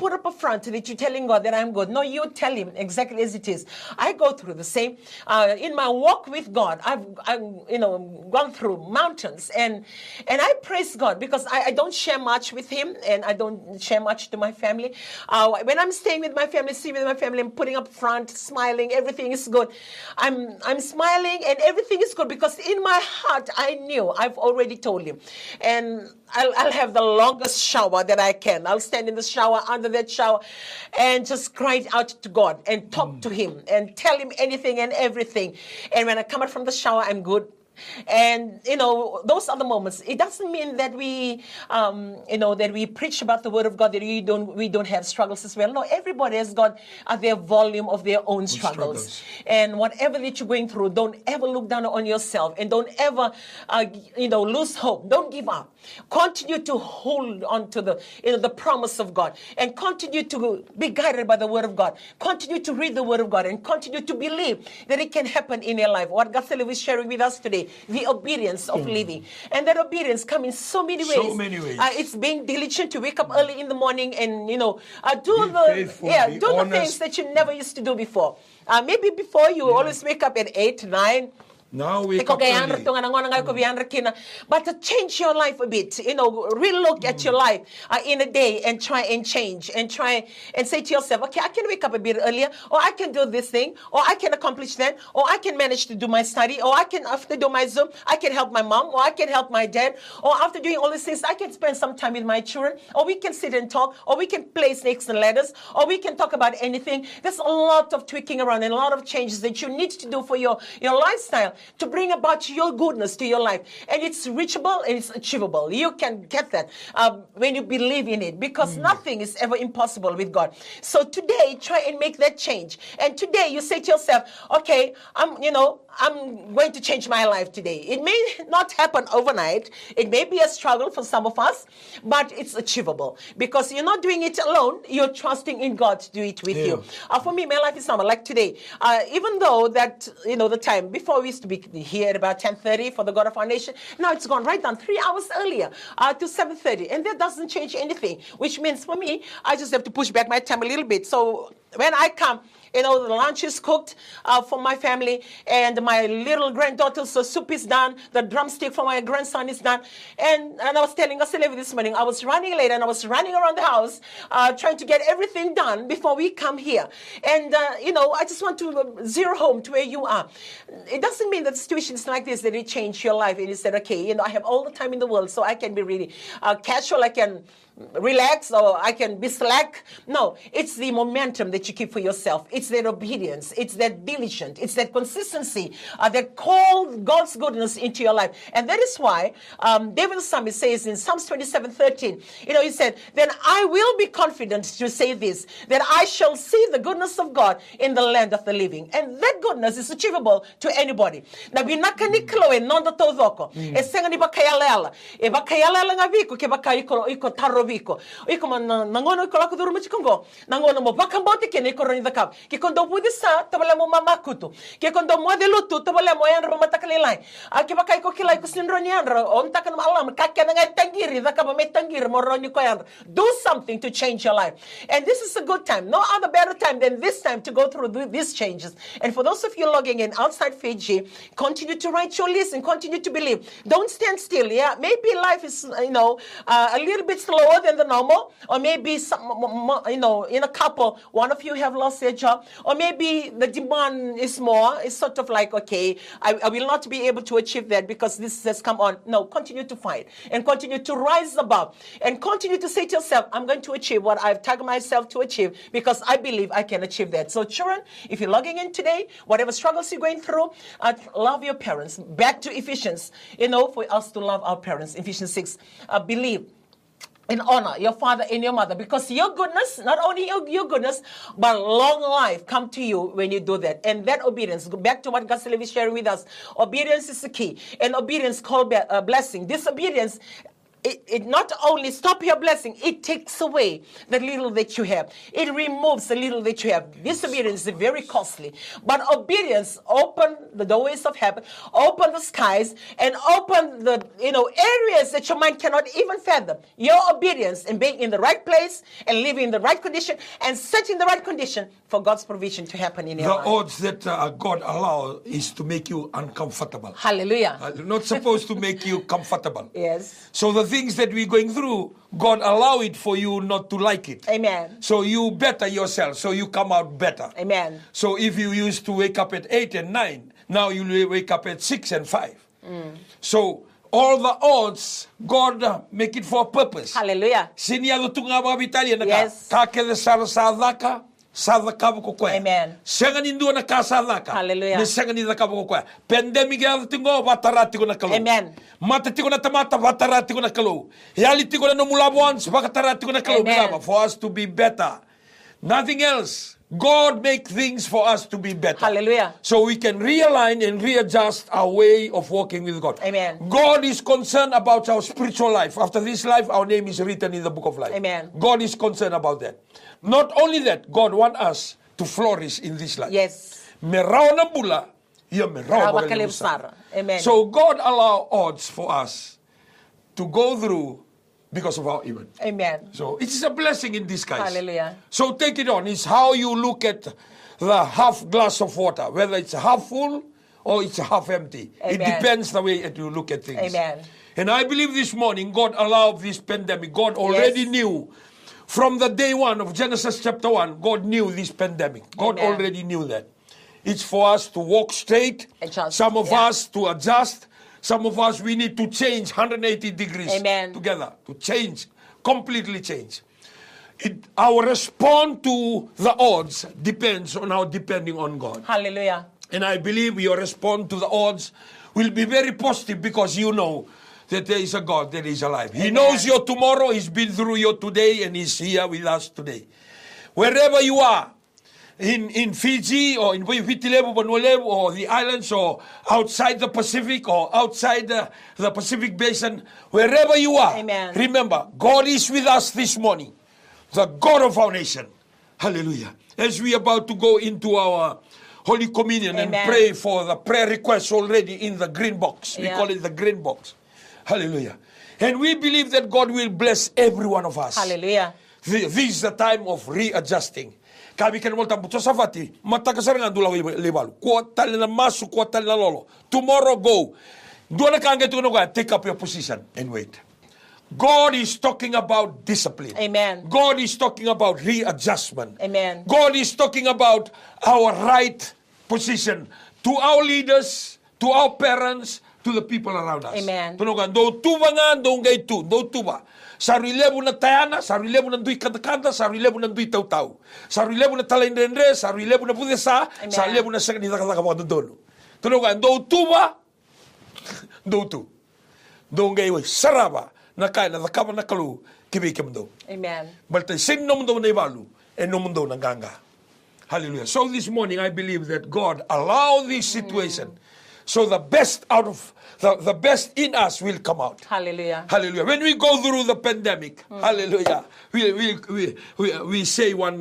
front that you're telling God that I'm good. No, you tell him exactly as it is. I go through the same. In my walk with God, I've gone through mountains, and I praise God because I don't share much with him, and I don't share much to my family. When I'm staying with my family, sitting with my family, I'm putting up front, smiling, everything is good. I'm smiling and everything is good because in my heart I knew, I've already told him. And I'll have the longest shower that I can. I'll stand in the shower, under that shower, and just cry out to God and talk to him and tell him anything and everything. And when I come out from the shower, I'm good. And those are the moments. It doesn't mean that we that we preach about the word of God, that we don't have struggles as well. No, everybody has got their volume of their own struggles. And whatever that you're going through, don't ever look down on yourself, and don't ever lose hope. Don't give up. Continue to hold on to the promise of God, and continue to be guided by the word of God. Continue to read the word of God, and continue to believe that it can happen in your life. What Gasele is sharing with us today, the obedience of living. And that obedience comes in so many ways. So many ways. It's being diligent to wake up early in the morning and, do faithful, the things that you never used to do before. Maybe before you always wake up at 8, 9. Now we but to change your life a bit, relook at your life in a day and try and change and try and say to yourself, okay, I can wake up a bit earlier, or I can do this thing, or I can accomplish that, or I can manage to do my study, or I can, after do my Zoom, I can help my mom, or I can help my dad, or after doing all these things, I can spend some time with my children, or we can sit and talk, or we can play snakes and ladders, or we can talk about anything. There's a lot of tweaking around and a lot of changes that you need to do for your lifestyle to bring about your goodness to your life. And it's reachable and it's achievable. You can get that when you believe in it, because nothing is ever impossible with God. So today, try and make that change. And today you say to yourself, okay, I'm going to change my life today. It may not happen overnight. It may be a struggle for some of us, but it's achievable because you're not doing it alone. You're trusting in God to do it with you. For me, my life is normal. Like today, even though that, the time before we used to be here at about 10:30 for the God of our nation, now it's gone right down 3 hours earlier to 7:30. And that doesn't change anything, which means for me, I just have to push back my time a little bit. So when I come, the lunch is cooked for my family, and my little granddaughter's soup is done. The drumstick for my grandson is done. And I was telling Gasele this morning, I was running late, and I was running around the house trying to get everything done before we come here. And, I just want to zero home to where you are. It doesn't mean that situations like this, that it changed your life. And you said, okay, I have all the time in the world, so I can be really casual. I can relax, or I can be slack. No, it's the momentum that you keep for yourself. It's that obedience. It's that diligence. It's that consistency that calls God's goodness into your life. And that is why David the psalmist says in Psalms 27:13, he said, then I will be confident to say this, that I shall see the goodness of God in the land of the living. And that goodness is achievable to anybody. Na binaka ni kloe non da todoko. E senga ni bakayalela. E bakayalela nga viko ke iko taro viko. Iko man nangono iko lako duru mchikongo. Nangono mo bakambote ke ne koroni da kap. Ke kondo budi sa tabala mo mamakutu. Ke kondo mo de lutu tabala mo yan ro matakalelai. Ke baka iko kilai ko sinroni andra on takan malam kakya nga tangiri da kap me tangiri mo roni ko yan. Do something to change your life. And this is a good time. No other better time than this time to go through these changes. And for those of you logging in outside Fiji, continue to write your list and continue to believe. Don't stand still. Yeah, maybe life is a little bit slower than the normal, or maybe in a couple, one of you have lost their job, or maybe the demand is more. It's sort of like, okay, I will not be able to achieve that because this has come on. No, continue to fight and continue to rise above and continue to say to yourself, I'm going to achieve what I've tagged myself to achieve because I believe I can achieve that. So children, if you're logging in today, whatever struggles you're going through, love your parents. Back to Ephesians, for us to love our parents. Ephesians 6, believe and honor your father and your mother, because your goodness, not only your goodness, but long life come to you when you do that. And that obedience, go back to what Gasele is sharing with us, obedience is the key. And obedience called blessing. Disobedience it not only stop your blessing, it takes away the little that you have. It removes the little that you have. Disobedience is very costly. But obedience open the doorways of heaven, open the skies, and open the areas that your mind cannot even fathom. Your obedience in being in the right place and living in the right condition and setting the right condition for God's provision to happen in your life. The odds that God allows is to make you uncomfortable. Hallelujah. Not supposed to make you comfortable. Yes. So the things that we're going through, God allow it for you not to like it. Amen. So you better yourself, so you come out better. Amen. So if you used to wake up at 8 and 9, now you wake up at 6 and 5. So all the odds, God make it for a purpose. Hallelujah. Yes. Amen. Hallelujah. Pandemic Amen. For us to be better. Nothing else. God make things for us to be better. Hallelujah. So we can realign and readjust our way of walking with God. Amen. God is concerned about our spiritual life. After this life, our name is written in the book of life. Amen. God is concerned about that. Not only that, God wants us to flourish in this life. Yes. Amen. So God allow odds for us to go through because of our event. Amen. So it is a blessing in disguise. Hallelujah. So take it on. It's how you look at the half glass of water, whether it's half full or it's half empty. Amen. It depends the way that you look at things. Amen. And I believe this morning God allowed this pandemic. God already knew from the day one of Genesis chapter 1, God knew this pandemic. God already knew that. It's for us to walk straight. Adjust. Some of us to adjust. Some of us, we need to change 180 degrees together. To change, completely change. Our response to the odds depends on our depending on God. Hallelujah. And I believe your response to the odds will be very positive because you know that there is a God that is alive. He knows your tomorrow. He's been through your today and He's here with us today. Wherever you are, in Fiji or in Vitilevu, Vanuatu or the islands or outside the Pacific or outside the Pacific Basin, wherever you are, remember, God is with us this morning, the God of our nation. Hallelujah. As we are about to go into our Holy Communion and pray for the prayer requests already in the green box. We call it the green box. Hallelujah. And we believe that God will bless every one of us. Hallelujah. This is the time of readjusting. Kami kan volta buto safati matakasarangan dula levalu kuota na masu kuota na lolo. Tomorrow go. Dua kanga tu no take up your position and wait. God is talking about discipline. Amen. God is talking about readjustment. Amen. God is talking about our right position to our leaders, to our parents, to the people around us. Amen. Tunogan do tuba nga do ngay tu do tuba. Sa rilevo na tayana, sa rilevo na dui kanta-kanta, sa rilevo na dui tau-tau. Sa rilevo na talendendre, sa rilevo na pudesa, sa rilevo na sakit nita kata kapag dono. Tunogan do tuba do tu. Do ngay saraba na kaya na takapa na kalu kibikim do. Amen. Baltay sin no mundo na ibalu and no mundo na ganga. Hallelujah. So this morning I believe that God allowed this situation so the best out of the best in us will come out. Hallelujah. Hallelujah. When we go through the pandemic, hallelujah, we say one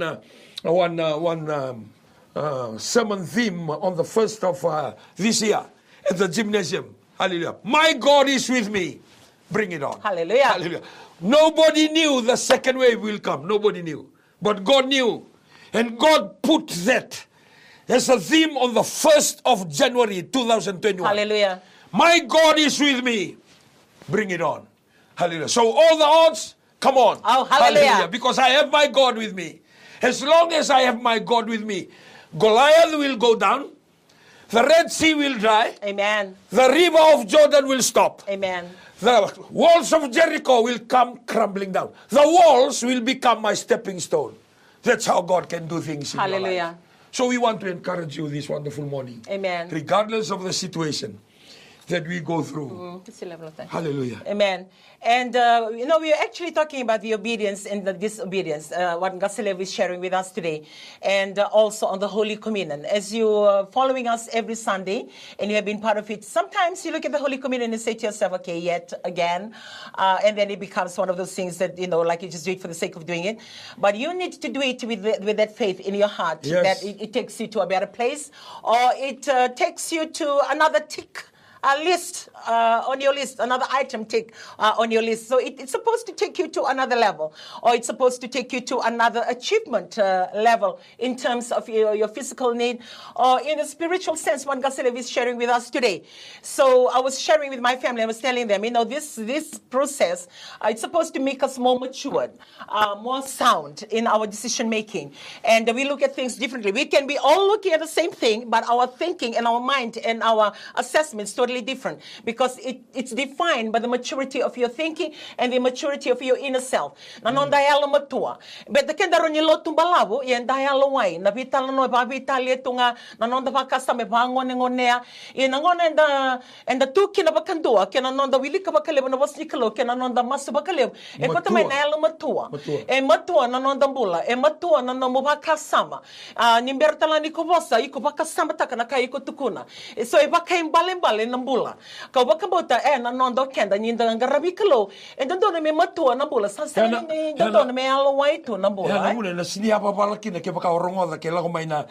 sermon theme on the first of this year at the gymnasium. Hallelujah. My God is with me. Bring it on. Hallelujah. Hallelujah. Nobody knew the second wave will come. Nobody knew. But God knew. And God put that as a theme on the 1st of January 2021. Hallelujah. My God is with me. Bring it on. Hallelujah. So all the odds, come on. Oh, hallelujah. Because I have my God with me. As long as I have my God with me, Goliath will go down. The Red Sea will dry. Amen. The river of Jordan will stop. Amen. The walls of Jericho will come crumbling down. The walls will become my stepping stone. That's how God can do things in your life. Hallelujah. So we want to encourage you this wonderful morning. Amen. Regardless of the situation, that we go through. Hallelujah. Amen. And, we are actually talking about the obedience and the disobedience, what Ngasilev is sharing with us today, and also on the Holy Communion. As you are following us every Sunday, and you have been part of it, sometimes you look at the Holy Communion and say to yourself, okay, yet again, and then it becomes one of those things that, like you just do it for the sake of doing it. But you need to do it with that faith in your heart, that it takes you to a better place, or it takes you to another tick. A list on your list, another item tick on your list. So it's supposed to take you to another level, or it's supposed to take you to another achievement level in terms of your physical need, or in a spiritual sense, what Ngasilev is sharing with us today. So I was sharing with my family, I was telling them, this process, it's supposed to make us more matured, more sound in our decision making. And we look at things differently. We can be all looking at the same thing, but our thinking and our mind and our assessments totally different, because it's defined by the maturity of your thinking and the maturity of your inner self. Nanon dayalo matua. But the kendaro ni lo tumbalavo yen dayalo wai. Na vitala no babitali tunga nanon da bakasa me bangon ngonea. Yen ngon and the two kina bakandua kena non da wilika bakalev na wasnikalo kena non da masu bakalev. E kota mai dayalo matua. E matua nanon da mbula. E matua nanon mo bakasama. Nimbertala ni kovosa iko bakasama takana kai iko tukuna. So e bakaim balembale bula. Kau bakabota na nondo kenda ninda ngarabikalo. E dono me matua na bula. Sansa ni dono me alawai tu na bula. Na mune na sini apa balaki na ke baka orongo da ke lago mai na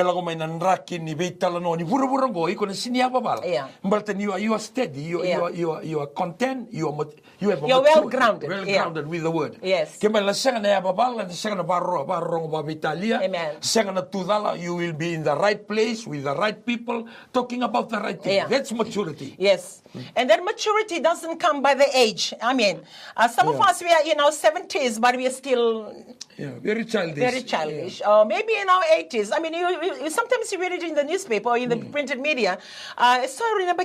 nraki ni beitala no ni bura go iko na sini apa bala. But you are steady. You are content. You're well grounded. Well grounded with the word. Yes. Ke mala senga na apa bala na senga na barro ba Italia. Amen. Senga na tudala you will be in the right place with the right people talking about the right thing. That's maturity. Yes. And that maturity doesn't come by the age. I mean, some of us, we are in our 70s, but we are still very childish. Or maybe in our 80s. I mean, you sometimes you read it in the newspaper or in the printed media. Sorry, and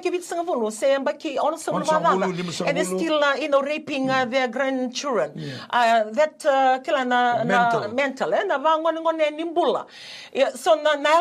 they're still, raping their grandchildren. Mental. So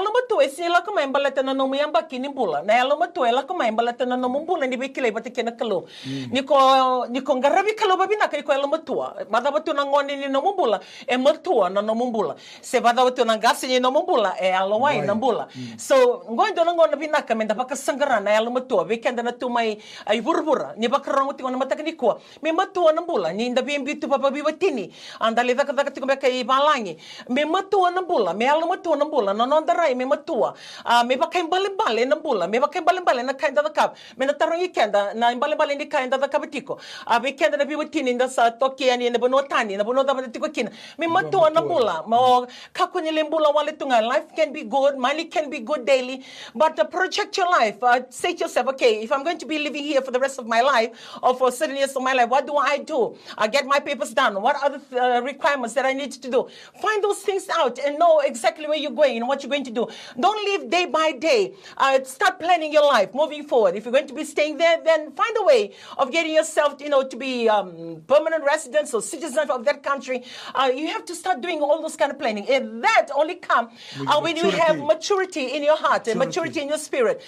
na no mumbula ni bekile bati kena kalo niko ngarabi kalo babina kai ko elamatua bada batu na ngoni ni no mumbula e matua na no mumbula se bada batu na ngasi ni no mumbula e alawai na mumbula so ngoindo na ngona binaka menda baka sangara na elamatua bekenda na tumai ai burbura ni baka rangu tiko na mataka ni ko me matua na mumbula ni nda bimbi tu papa biwatini andale daka tiko beka i balangi me matua na mumbula me elamatua na mumbula no nondarai me matua me baka imbale na mumbula me baka imbale na kainda da kap me na tarong ikenda na imbale ni kainda da kapatiko abe kenda na biwatini nda sa toki ani na bonotani na bonota matiko kina me matua na mumbula mo kakuni limbula wale tunga life can be good, money can be good daily, but project your life. Say to yourself, okay, if I'm going to be living here for the rest of my life or for certain years of my life, what do I do? I get my papers done. What are the requirements that I need to do? Find those things out and know exactly where you're going and what you're going to do. Don't live day by day. Start planning your life moving forward. If you're going to be staying there, then find a way of getting yourself, to be permanent residents or citizens of that country. You have to start doing all those kind of planning. And that only comes when you have maturity in your heart and maturity in your spirit.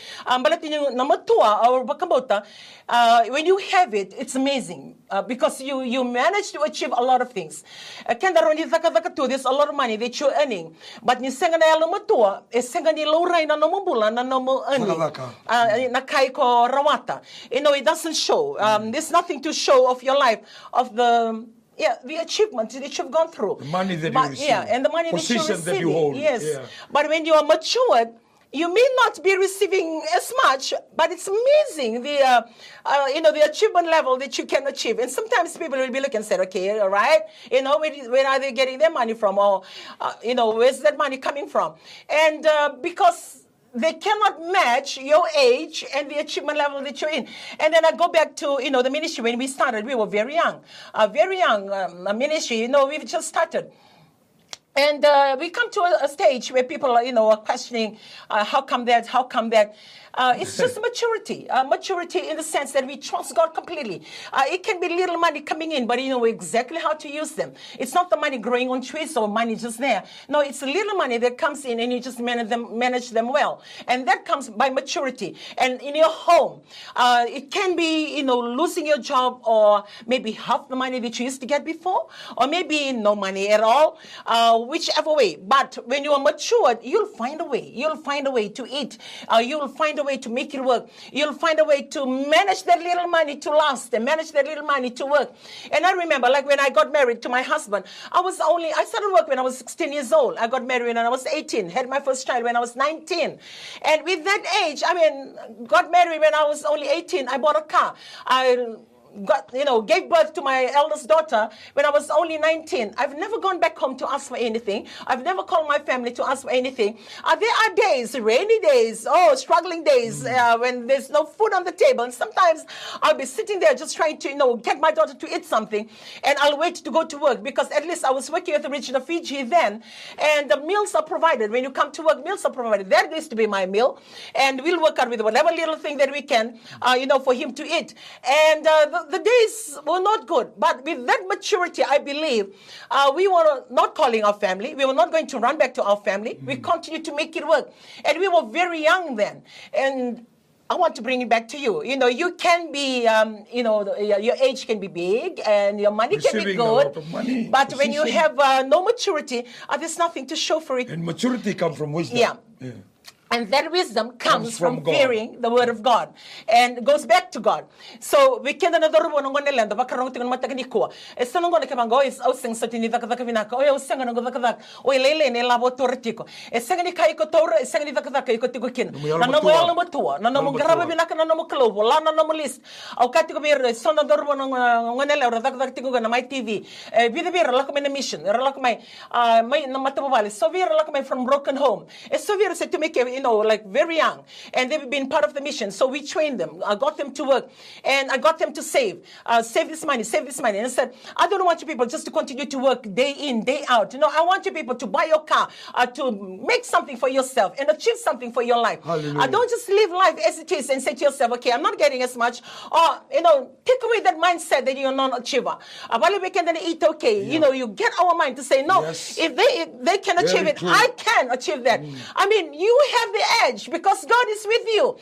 When you have it, it's amazing because you manage to achieve a lot of things. There's a lot of money that you're earning. But ni senga na yalo matua, senga ni laurai na nomo bula na nomo earning. Na kai ko rawata. It doesn't show. There's nothing to show of your life, of the achievement that you've gone through. The money that you receive. And the money position that you're receiving. That you hold. Yes. Yeah. But when you are matured, you may not be receiving as much, but it's amazing the achievement level that you can achieve. And sometimes people will be looking and say, okay, all right, where are they getting their money from? Or, where's that money coming from? And because they cannot match your age and the achievement level that you're in. And then I go back to, the ministry. When we started, we were very young. A ministry, we've just started. And we come to a stage where people are questioning, how come that? It's just maturity. Maturity in the sense that we trust God completely. It can be little money coming in, but you know exactly how to use them. It's not the money growing on trees or money just there. No, it's little money that comes in and you just manage them well. And that comes by maturity. And in your home, it can be, you know, losing your job or maybe half the money that you used to get before, or maybe no money at all, whichever way. But when you are matured, you'll find a way. You'll find a way to eat. You'll find a way to make it work. You'll find a way to manage that little money to last and manage that little money to work. And I remember, like when I got married to my husband, I started work when I was 16 years old. I got married when I was 18, had my first child when I was 19. And with that age, got married when I was only 18. I bought a car. I gave birth to my eldest daughter when I was only 19. I've never gone back home to ask for anything. I've never called my family to ask for anything. There are days, rainy days, struggling days when there's no food on the table. And sometimes I'll be sitting there just trying to, get my daughter to eat something. And I'll wait to go to work because at least I was working at the region of Fiji then. And the meals are provided. When you come to work, meals are provided. That used to be my meal. And we'll work out with whatever little thing that we can, for him to eat. And the days were not good. But with that maturity, I believe, we were not calling our family. We were not going to run back to our family. We continued to make it work. And we were very young then. And I want to bring it back to you. You can be, your age can be big and your money can be good. A lot of money, but when you have no maturity, there's nothing to show for it. And maturity comes from wisdom. Yeah. And that wisdom comes from fearing the word of God and goes back to God. So we can another one on the land of a carrot and Matanico. It's not going to come and go. It's outsing certain Vakavinaka, or Sangan of Vakavak, or Lele and Lavo Tortico. A second Kaiko Tora, a second Vakaka, Kotikin, Nanomotua, Nanomogravinaka, Nanomoklo, Lana Nomolis, Okatiko, son of the one on Vakatico on my TV. With a beer, like my mission, like my Namatabali, so very like from Broken Home. A severe said to make like very young, and they've been part of the mission. So we trained them. I got them to work, and I got them to save this money. And I said, I don't want you people just to continue to work day in, day out. I want you people to buy your car, to make something for yourself and achieve something for your life. Don't just live life as it is and say to yourself, okay, I'm not getting as much, or take away that mindset that you're a non-achiever. While we can then eat okay, you get our mind to say no. Yes. If they can achieve it, I can achieve that. You have the edge because God is with you.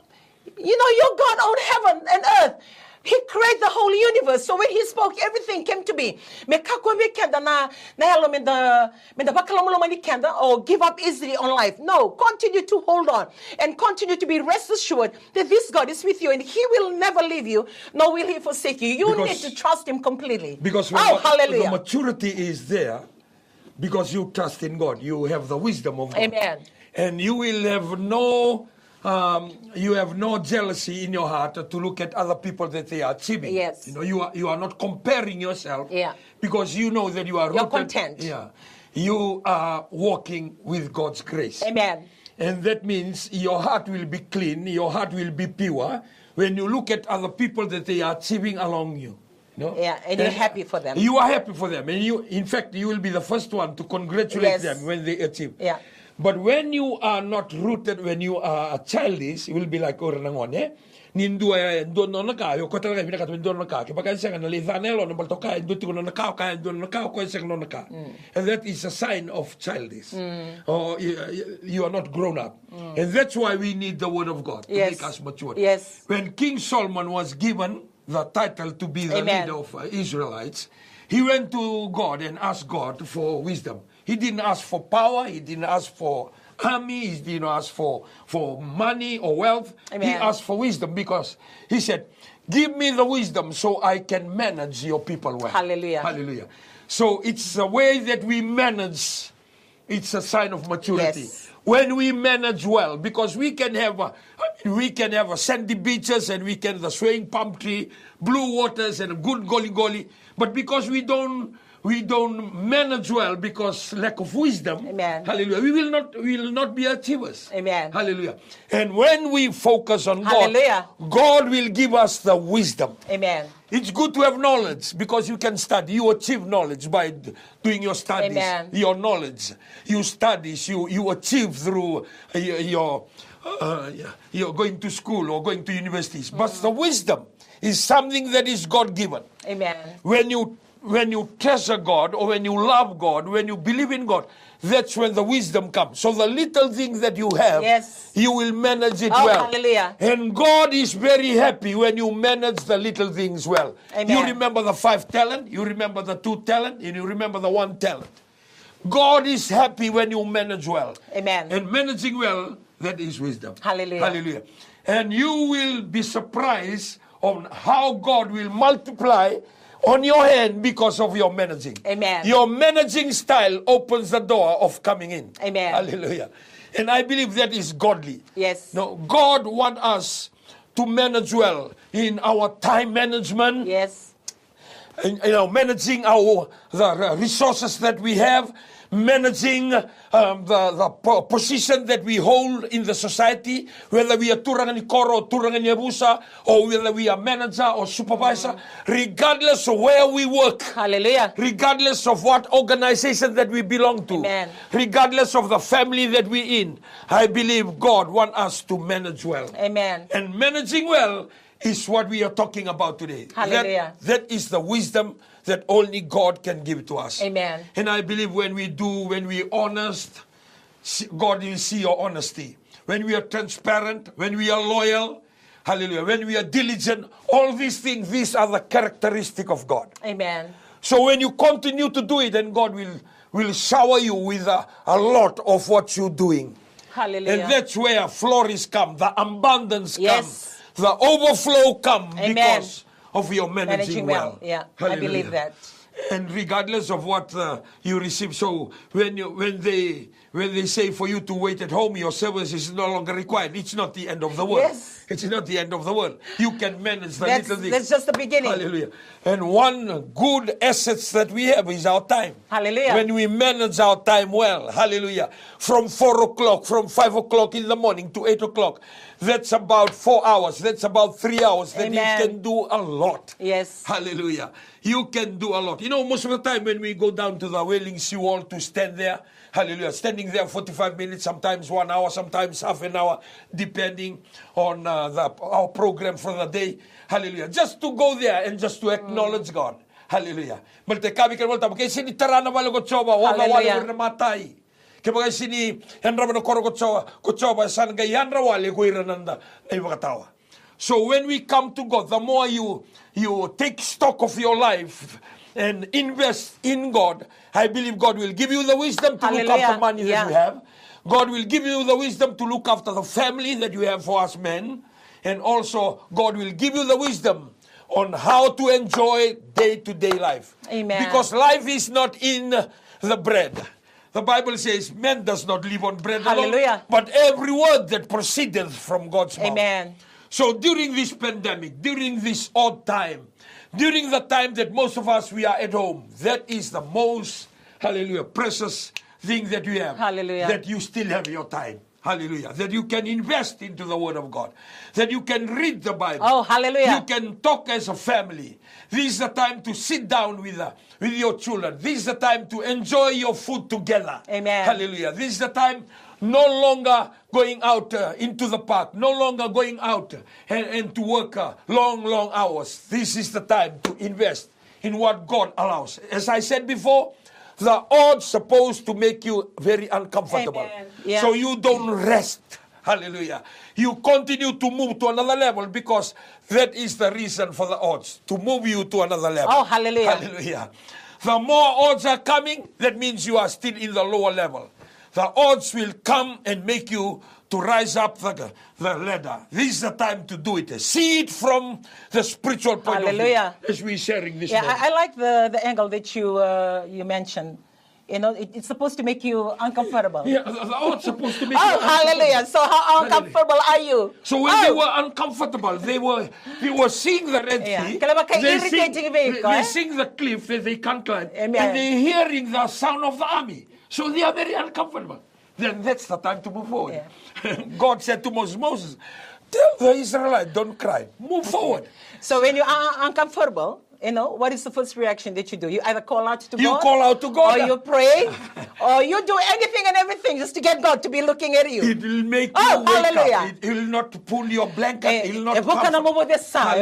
Your God owned heaven and earth. He created the whole universe. So when he spoke, everything came to be. Or give up easily on life. No, continue to hold on and continue to be rest assured that this God is with you and he will never leave you, nor will he forsake you. You need to trust him completely. Because hallelujah. The maturity is there because you trust in God. You have the wisdom of God. Amen. And you will have no jealousy in your heart to look at other people that they are achieving. Yes. You are not comparing yourself. Yeah. Because you know that you are You're content. Yeah. You are walking with God's grace. Amen. And that means your heart will be clean, your heart will be pure when you look at other people that they are achieving along you. Yeah, and you're happy for them. You are happy for them. And in fact, you will be the first one to congratulate them when they achieve. Yeah. But when you are not rooted, when you are childish, you will be like Oranangon, eh? Nindua dono na ka, yo kota na ka dono na ka. Kapag sa na livanelo na baltoka induti ko na ka ka dono na ka ko sa na ka. And that is a sign of childish. Or you are not grown up. And that's why we need the word of God to make us mature. Yes. When King Solomon was given the title to be the leader of Israelites, he went to God and asked God for wisdom. He didn't ask for power. He didn't ask for army. He didn't ask for money or wealth. Amen. He asked for wisdom because he said, give me the wisdom so I can manage your people well. Hallelujah. Hallelujah. So it's a way that we manage. It's a sign of maturity. Yes. When we manage well, because we can have a sandy beaches and we can have the swaying palm tree, blue waters and a good golly, but because we don't manage well because lack of wisdom. Amen. Hallelujah. We will not be achievers. Amen. Hallelujah. And when we focus on Hallelujah. God will give us the wisdom. Amen. It's good to have knowledge because you can study. You achieve knowledge by doing your studies. Amen. Your knowledge. You studies. You achieve through your you're going to school or going to universities. But the wisdom is something that is God-given. Amen. When you treasure God, or when you love God, when you believe in God, that's when the wisdom comes. So the little things that you have, Yes. you will manage it Oh, well. hallelujah. And God is very happy when you manage the little things well. Amen. You remember the 5 talent, you remember the 2 talent, and you remember the 1 talent. God is happy when you manage well. Amen. And managing well, that is wisdom. Hallelujah. Hallelujah. And you will be surprised on how God will multiply on your hand because of your managing. Amen. Your managing style opens the door of coming in. Amen. Hallelujah. And I believe that is godly. Yes. No, God wants us to manage well in our time management. Yes. Managing the resources that we have, managing the position that we hold in the society, whether we are turangan ni koro or turangan ni abusa, or whether we are manager or supervisor, regardless of where we work. Hallelujah. Regardless of what organization that we belong to. Amen. Regardless of the family that we're in, I believe God wants us to manage well. Amen. And managing well is what we are talking about today. Hallelujah. That is the wisdom that only God can give to us. Amen. And I believe when we're honest, God will see your honesty. When we are transparent, when we are loyal, hallelujah, when we are diligent, all these things, these are the characteristics of God. Amen. So when you continue to do it, then God will shower you with a lot of what you're doing. Hallelujah. And that's where flourish come, the abundance Yes. come. The overflow come Amen. Because of your managing well. Yeah, Hallelujah. I believe that. And regardless of what you receive, so when they say for you to wait at home, your service is no longer required. It's not the end of the world. Yes. It's not the end of the world. You can manage the That's little things. just the beginning. Hallelujah. And one good assets that we have is our time. Hallelujah. When we manage our time well, hallelujah, from 4 o'clock, from 5 o'clock in the morning to 8 o'clock, that's about 4 hours. That's about 3 hours that you Amen. can do a lot. Yes. Hallelujah. You can do a lot. You know, most of the time when we go down to the Wailing Sea Wall to stand there, hallelujah, standing there 45 minutes, sometimes 1 hour, sometimes half an hour, depending on our program for the day. Hallelujah. Just to go there and just to acknowledge God. Hallelujah. Malte kami kan walta kay sini tarana wala ko choba wala wala ko namatay. Kaya bagay sini yanra no koro ko choba san gay yanra wala ko irananda ay makatawa. So when we come to God, the more you take stock of your life and invest in God, I believe God will give you the wisdom to look after money that you have. God will give you the wisdom to look after the family that you have for us men. And also, God will give you the wisdom on how to enjoy day-to-day life. Amen. Because life is not in the bread. The Bible says, man does not live on bread alone, but every word that proceedeth from God's mouth. Amen. So during this pandemic, during this odd time, during the time that most of us, we are at home, that is the most, hallelujah, precious thing that you have. Hallelujah. That you still have your time. Hallelujah. That you can invest into the Word of God. That you can read the Bible. Oh, hallelujah. You can talk as a family. This is the time to sit down with your children. This is the time to enjoy your food together. Amen. Hallelujah. This is the time no longer going out into the park. No longer going out and to work long hours. This is the time to invest in what God allows. As I said before, the odds supposed to make you very uncomfortable. Amen. Yeah. So you don't rest. Hallelujah. You continue to move to another level because that is the reason for the odds, to move you to another level. Oh, hallelujah. Hallelujah. The more odds are coming, that means you are still in the lower level. The odds will come and make you to rise up the ladder. This is the time to do it. See it from the spiritual point of view. As we're sharing this. Yeah, I like the angle that you mentioned. You know, it's supposed to make you uncomfortable. Yeah, the odds supposed to make you uncomfortable. Hallelujah. So how uncomfortable are you? So when they were uncomfortable, they were seeing the Red Sea. They're seeing the cliff that they can't climb. And they're hearing the sound of the army. So they are very uncomfortable. Then that's the time to move forward. Yeah. God said to Moses, tell the Israelites, don't cry. Move forward. So when you are uncomfortable, what is the first reaction that you do? You either call out to God. You call out to God. Or you pray. Or you do anything and everything just to get God to be looking at you. It will make you wake hallelujah. up. It will not pull your blanket. It will not Hallelujah.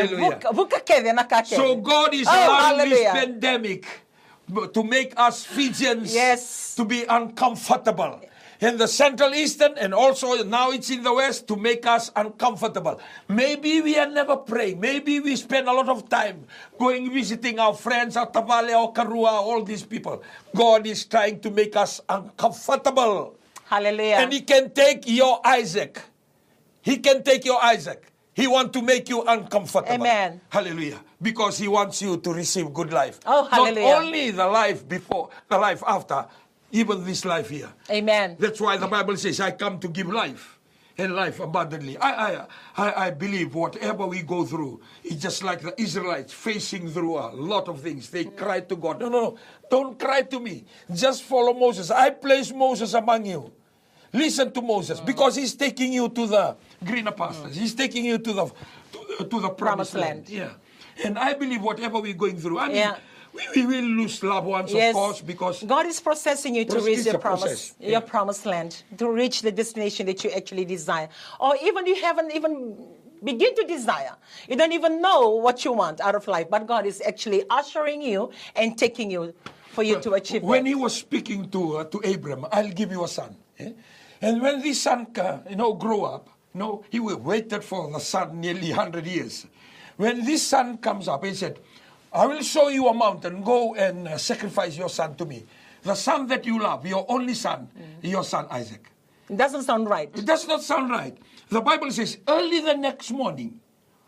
So God is allowing this pandemic to make us Fijians to be uncomfortable. In the Central Eastern and also now it's in the West to make us uncomfortable. Maybe we are never praying. Maybe we spend a lot of time going visiting our friends, our Tavale, our Karua, all these people. God is trying to make us uncomfortable. Hallelujah. And He can take your Isaac. He can take your Isaac. He wants to make you uncomfortable. Amen. Hallelujah. Because He wants you to receive good life. Oh, hallelujah. Not only the life before, the life after, even this life here. Amen. That's why the Bible says, I come to give life and life abundantly. I believe whatever we go through, it's just like the Israelites facing through a lot of things. They cry to God. No, don't cry to me. Just follow Moses. I place Moses among you. Listen to Moses because he's taking you to the greener pastures. He's taking you to the promised land. Yeah. And I believe whatever we're going through, we will lose loved ones, of course, because God is processing you to reach your promised land, to reach the destination that you actually desire. Or even you haven't even begin to desire. You don't even know what you want out of life, but God is actually ushering you and taking you for you to achieve when that. He was speaking to Abram, I'll give you a son. And when this son grow up, he waited for the son nearly 100 years. When this son comes up, he said, I will show you a mountain. Go and sacrifice your son to me. The son that you love, your only son, your son Isaac. It doesn't sound right. It does not sound right. The Bible says, early the next morning.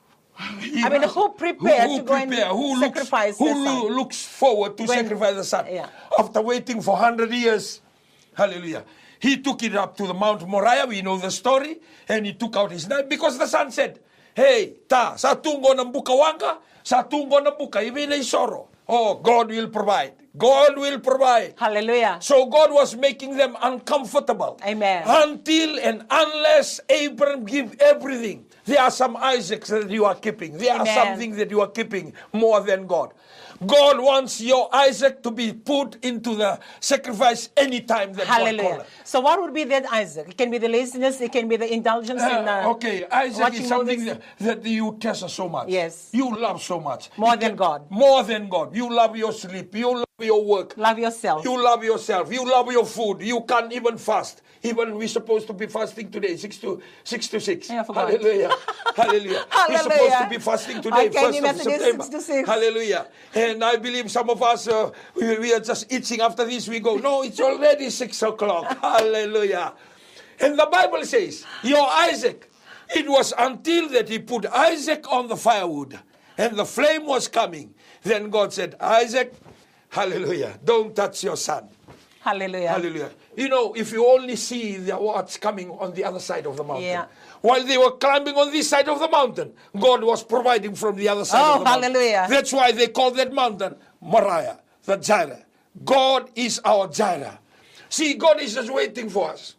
Who prepared to go and sacrifice the son? Who looks forward to sacrifice the son? Yeah. After waiting for 100 years. Hallelujah. He took it up to the Mount Moriah. We know the story. And he took out his knife because the son said, hey, sa tungo ng bukawanga, sa tungo ng buka, even a sorrow. Oh, God will provide. God will provide. Hallelujah. So God was making them uncomfortable. Amen. Until and unless Abraham give everything. There are some Isaacs that you are keeping. There are some things that you are keeping more than God. God wants your Isaac to be put into the sacrifice anytime that God calls. So what would be that Isaac? It can be the laziness, it can be the indulgence in Isaac is something that you test so much. Yes. You love so much. More than God. More than God. You love your sleep. You love your work. Love yourself. You love yourself. You love your food. You can't even fast. Even we're supposed to be fasting today, 6 to 6. Yeah, Hallelujah. Hallelujah. We're supposed to be fasting today, 1st of September. 6 to 6. Hallelujah. And I believe some of us, we are just itching after this. We go, no, it's already 6 o'clock. Hallelujah. And the Bible says, your Isaac, it was until that he put Isaac on the firewood and the flame was coming. Then God said, Isaac, hallelujah, don't touch your son. Hallelujah. Hallelujah. You know, if you only see what's coming on the other side of the mountain. Yeah. While they were climbing on this side of the mountain, God was providing from the other side of the mountain. Hallelujah. That's why they call that mountain Moriah, the Jireh. God is our Jireh. See, God is just waiting for us.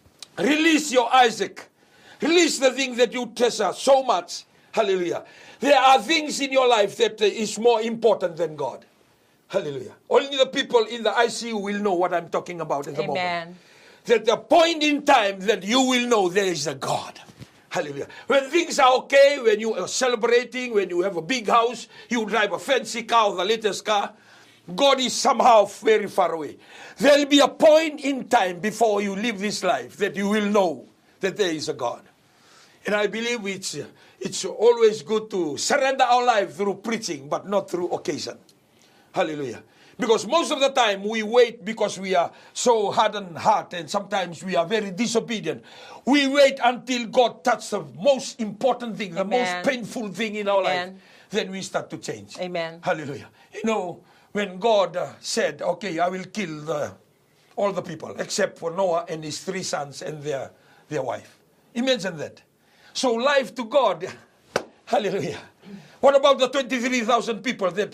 Release your Isaac. Release the thing that you treasure so much. Hallelujah. There are things in your life that is more important than God. Hallelujah. Only the people in the ICU will know what I'm talking about at the moment. That the point in time that you will know there is a God. Hallelujah. When things are okay, when you are celebrating, when you have a big house, you drive a fancy car or the latest car, God is somehow very far away. There will be a point in time before you live this life that you will know that there is a God. And I believe it's always good to surrender our life through preaching, but not through occasion. Hallelujah. Because most of the time we wait because we are so hardened heart and sometimes we are very disobedient. We wait until God touches the most important thing, the most painful thing in our life. Then we start to change. Amen. Hallelujah. You know, when God said, okay, I will kill all the people except for Noah and his 3 sons and their wife. Imagine that. So life to God, hallelujah. What about the 23,000 people that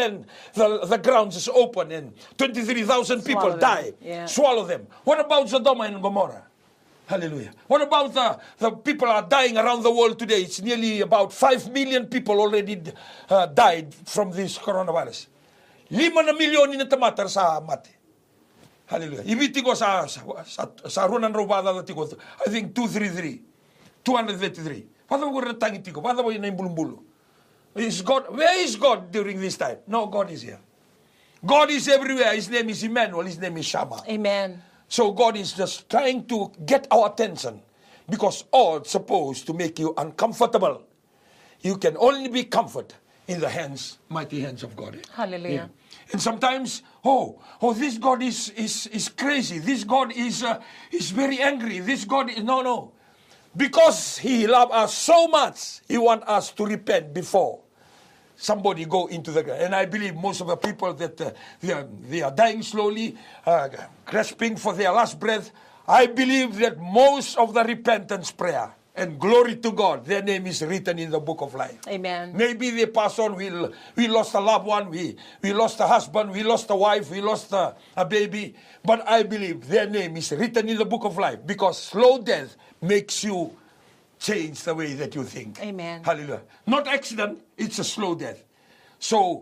the ground is open and 23,000 people die? Yeah. Swallow them. What about Sodom and Gomorrah? Hallelujah. What about the people are dying around the world today? It's nearly about 5 million people already died from this coronavirus. 5 na milyon na tamatar sa mati. Hallelujah. Ibiti ko sa runan robada dati ko, I think 233. Paano ko rin tangiti ko? Paano ko yun na yung bulong-bulo? Where is God during this time? No, God is here. God is everywhere. His name is Emmanuel. His name is Shammah. Amen. So God is just trying to get our attention, because all supposed to make you uncomfortable. You can only be comfort in the mighty hands of God. Hallelujah. Yeah. And sometimes, this God is crazy. This God is very angry. This God is no. Because He loves us so much, He wants us to repent before somebody go into the ground. And I believe most of the people that they are dying slowly, grasping for their last breath, I believe that most of the repentance prayer, and glory to God, their name is written in the book of life. Amen. Maybe they pass on, we lost a loved one, we lost a husband, we lost a wife, we lost a baby, but I believe their name is written in the book of life, because slow death makes you change the way that you think. Amen. Hallelujah. Not accident, it's a slow death. So,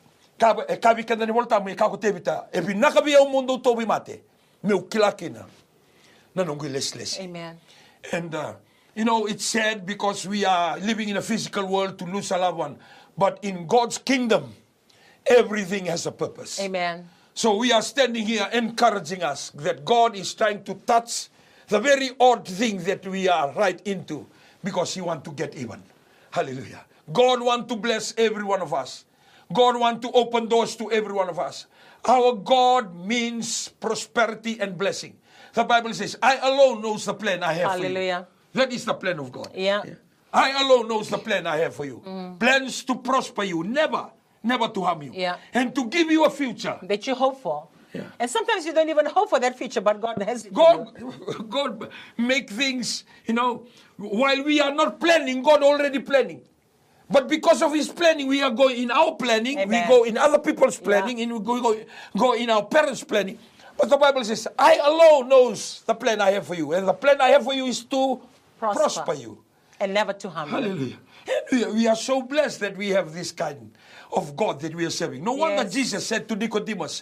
kabi ka na ni volta mo ikaw ko tebita, e pinakabi ang mundo to bimate, meu kilakina, nanonggi lesles. Amen. And it's sad because we are living in a physical world to lose a loved one, but in God's kingdom, everything has a purpose. Amen. So we are standing here encouraging us that God is trying to touch the very odd thing that we are right into, because He wants to get even. Hallelujah. God wants to bless every one of us. God wants to open doors to every one of us. Our God means prosperity and blessing. The Bible says, I alone knows the plan I have Hallelujah. for you. That is the plan of God. Yeah. I alone knows the plan I have for you. Plans to prosper you, never to harm you. Yeah. And to give you a future. That you hope for. Yeah. And sometimes you don't even hope for that future, but God has it. God make things, while we are not planning, God already planning. But because of His planning, we are going in our planning, Amen. we go in other people's planning, and we go in our parents' planning. But the Bible says, I alone knows the plan I have for you. And the plan I have for you is to prosper you. And never to harm you. Hallelujah. And we are so blessed that we have this kind of God that we are serving. No wonder Jesus said to Nicodemus,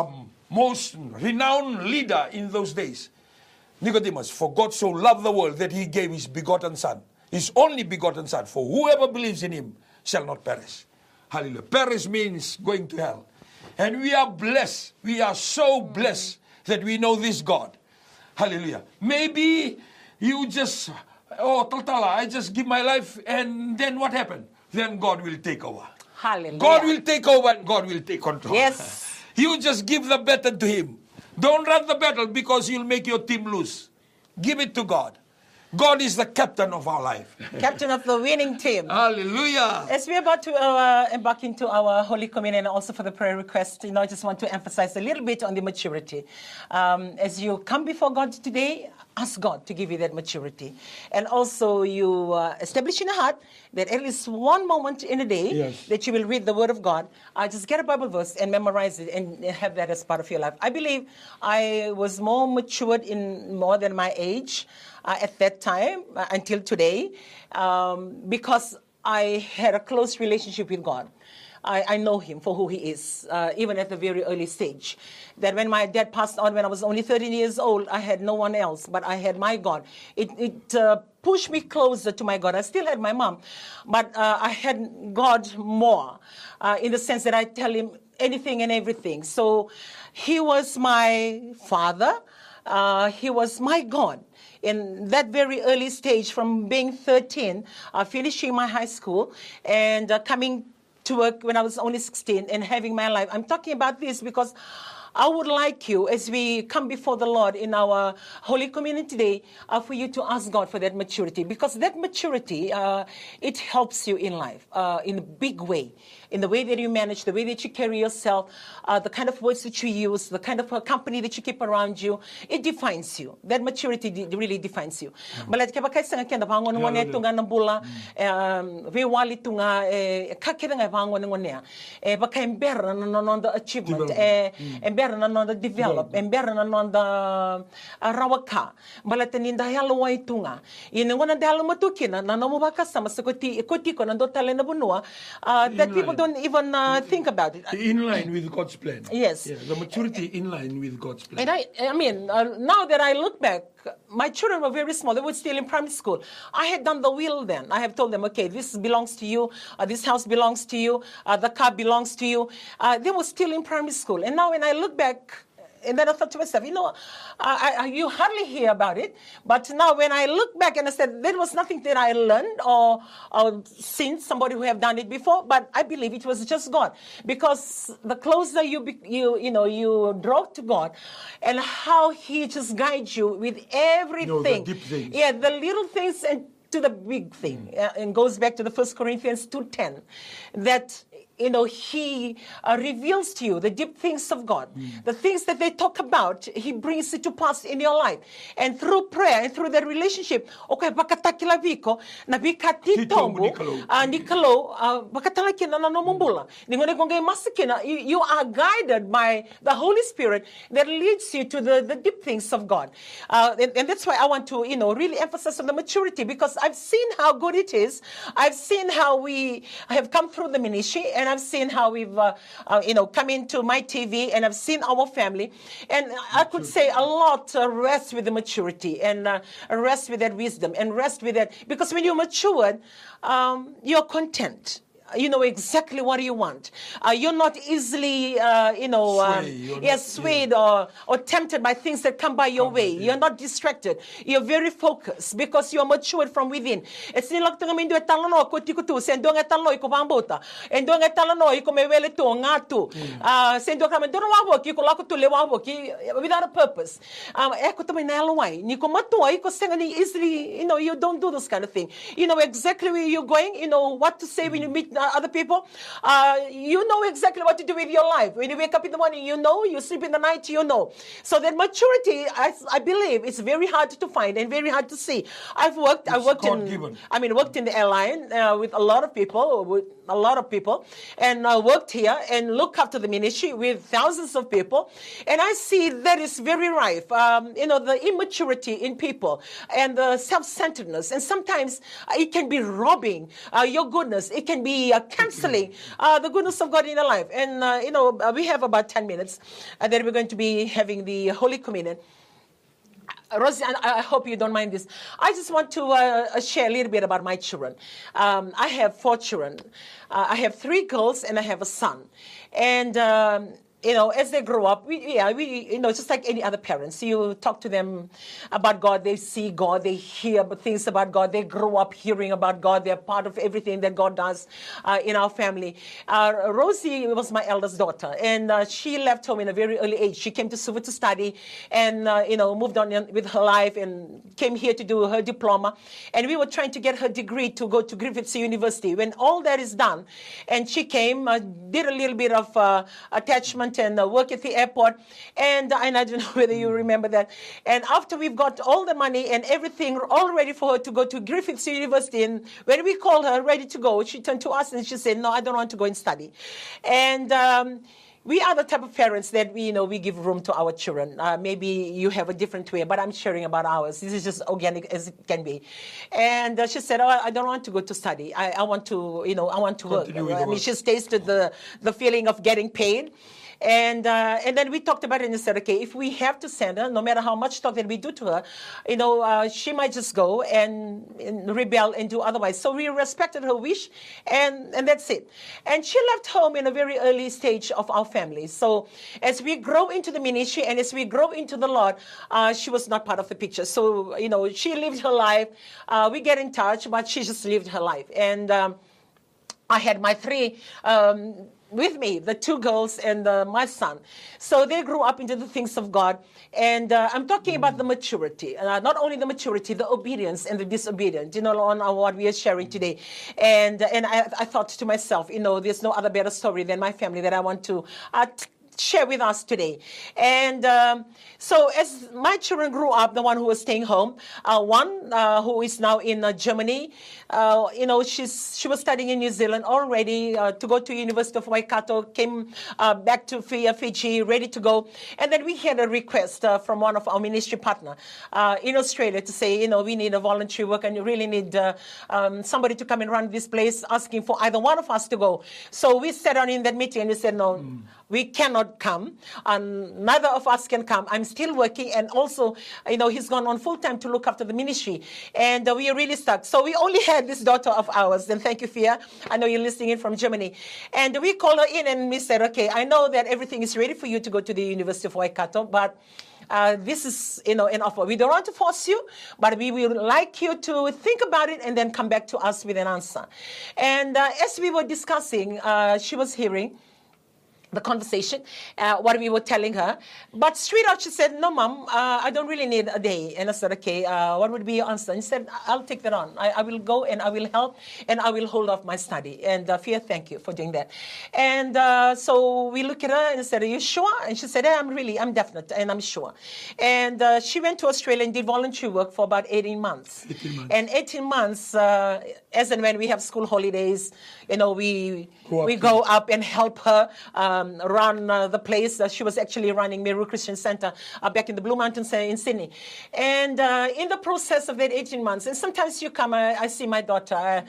most renowned leader in those days, Nicodemus, for God so loved the world that He gave His begotten Son, His only begotten Son, for whoever believes in Him shall not perish. Hallelujah. Perish means going to hell. And we are blessed. We are so blessed that we know this God. Hallelujah. Maybe you just, I just give my life, and then what happened? Then God will take over. Hallelujah. God will take over and God will take control. Yes. You just give the battle to Him. Don't run the battle because you'll make your team lose. Give it to God. God is the captain of our life. Captain of the winning team. Hallelujah. As we're about to embark into our Holy Communion and also for the prayer request, I just want to emphasize a little bit on the maturity. As you come before God today, ask God to give you that maturity. And also you establish in your heart that at least one moment in a day that you will read the Word of God. Just get a Bible verse and memorize it and have that as part of your life. I believe I was more matured in more than my age at that time until today because I had a close relationship with God. I know Him for who He is, even at the very early stage. That when my dad passed on when I was only 13 years old, I had no one else, but I had my God. It pushed me closer to my God. I still had my mom, but I had God more in the sense that I tell Him anything and everything. So He was my Father. He was my God. In that very early stage, from being 13, finishing my high school, and coming to work when I was only 16 and having my life. I'm talking about this because I would like you, as we come before the Lord in our Holy Communion today, for you to ask God for that maturity. Because that maturity, it helps you in life in a big way. In the way that you manage, the way that you carry yourself, the kind of words that you use, the kind of company that you keep around you, it defines you. That maturity really defines you. Malat kaya bakay sa nga bangon ngo neto nga nambula, we wali to nga kakira nga bangon ngo niya, bakay ember no the achievement, ember berna no the develop, and berna no the rawaka, balatanin the halawai tunga. In one of the halamutukina, nanomubaka samasakoti, kotiko, and dotale nabunua, that people don't even think about it. In line with God's plan. Yes. Yeah, the maturity in line with God's plan. And I mean, now that I look back, my children were very small. They were still in primary school. I had done the will then. I have told them, okay, this belongs to you. This house belongs to you. The car belongs to you. They were still in primary school. And now when I look back, and then I thought to myself, you hardly hear about it. But now when I look back and I said, there was nothing that I learned or seen somebody who have done it before, but I believe it was just God. Because the closer you draw to God and how He just guides you with everything. The deep things. Yeah, the little things and to the big thing. And goes back to the 1 Corinthians 2:10, that He reveals to you the deep things of God. The things that they talk about, He brings it to pass in your life. And through prayer and through the relationship, okay, bakatakila viko, na bikati tombo, nikalo, bakatalakina na nomumbula. Ningone konge masakina, you are guided by the Holy Spirit that leads you to the deep things of God. And that's why I want to, really emphasize on the maturity, because I've seen how good it is. I've seen how we have come through the ministry, and I've seen how we've, come into my TV, and I've seen our family. And I could say a lot rests with the maturity, and rest with that wisdom, and rest with that. Because when you're matured, you're content. You know exactly what you want. You're not easily, swayed or tempted by things that come by your way. You're not distracted. You're very focused because you're matured from within. It's not like you talano ko tikutu sendo ngatalo ko bambota. Endo ngatalo ko mewele to ngatu. Sendo kama don't wabo ki ko lako to lewa ki without a purpose. Eko to menalwai. Ni ko matua iko senga ni easily, you don't do this kind of thing. You know exactly where you're going. You know what to say when you meet other people. You know exactly what to do with your life. When you wake up in the morning, you sleep in the night, So that maturity, I believe, is very hard to find and very hard to see. I worked in the airline with a lot of people, and I worked here and looked after the ministry with thousands of people, and I see that is very rife. The immaturity in people and the self-centeredness, and sometimes it can be robbing your goodness. It can be canceling the goodness of God in your life. And, we have about 10 minutes that we're going to be having the Holy Communion. Rosie, I hope you don't mind this. I just want to share a little bit about my children. I have 4 children. I have 3 girls and I have a son. And as they grow up, we just like any other parents, you talk to them about God, they see God, they hear things about God, they grow up hearing about God, they're part of everything that God does in our family. Rosie was my eldest daughter, and she left home in a very early age. She came to Suva to study and, moved on with her life and came here to do her diploma. And we were trying to get her degree to go to Griffith University. When all that is done, and she came, did a little bit of attachment and work at the airport, and I don't know whether you remember that. And after we've got all the money and everything all ready for her to go to Griffith University, and when we called her ready to go, she turned to us and she said, "No, I don't want to go and study." And we are the type of parents that we give room to our children. Maybe you have a different way, but I'm sharing about ours. This is just organic as it can be. And she said, "Oh, I don't want to go to study. I want to, I want to work." I mean, she's tasted the feeling of getting paid. And then we talked about it and said, okay, if we have to send her, no matter how much talk that we do to her, she might just go and rebel and do otherwise. So we respected her wish, and that's it. And she left home in a very early stage of our family. So as we grow into the ministry and as we grow into the Lord, she was not part of the picture. So, she lived her life. We get in touch, but she just lived her life. And I had my 3 with me, the 2 girls and my son. So they grew up into the things of God. And I'm talking about the maturity, not only the maturity, the obedience and the disobedience, on what we are sharing today. And I thought to myself, there's no other better story than my family that I want to share with us today. And so as my children grew up, the one who was staying home, one who is now in Germany, she was studying in New Zealand already to go to University of Waikato, came back to Fiji, ready to go. And then we had a request from one of our ministry partner in Australia to say, we need a voluntary work and you really need somebody to come and run this place, asking for either one of us to go. So we sat down in that meeting and we said, no, we cannot come. Neither of us can come. I'm still working. And also, he's gone on full time to look after the ministry. And we are really stuck. So we only had this daughter of ours. And thank you, Fia. I know you're listening in from Germany. And we called her in and we said, okay, I know that everything is ready for you to go to the University of Waikato, but this is, an offer. We don't want to force you, but we would like you to think about it and then come back to us with an answer. And as we were discussing, she was hearing the conversation, what we were telling her. But straight out she said, no, Mom, I don't really need a day. And I said, okay, what would be your answer? And she said, I'll take that on. I will go and I will help and I will hold off my study. And Fia, thank you for doing that. And so we looked at her and said, are you sure? And she said, I'm definite and I'm sure. And she went to Australia and did voluntary work for about 18 months. 18 months. And 18 months, as and when we have school holidays, we go up and help her run the place. She was actually running Meru Christian Center back in the Blue Mountains in Sydney. And in the process of that 18 months, and sometimes you come, I see my daughter,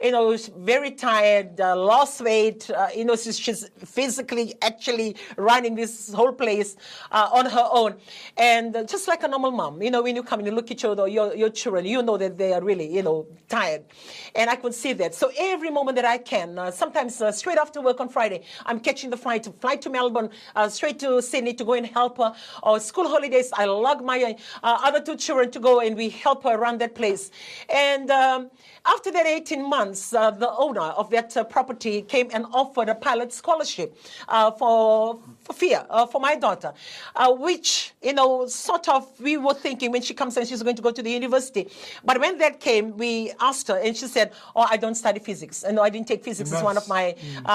very tired, lost weight, she's physically actually running this whole place on her own. And just like a normal mom, when you come and you look at your children, you know that they are really, tired. And I could see that. So every moment that I can, sometimes straight after work on Friday, I'm catching the flight to Melbourne, straight to Sydney to go and help her. Or school holidays, I lug my other two children to go and we help her run that place. And after that 18 months, the owner of that property came and offered a pilot scholarship for Fia, for my daughter, which, sort of we were thinking when she comes and she's going to go to the university. But when that came, we asked her and she said, oh, I don't study physics. And no, I didn't take physics as one of my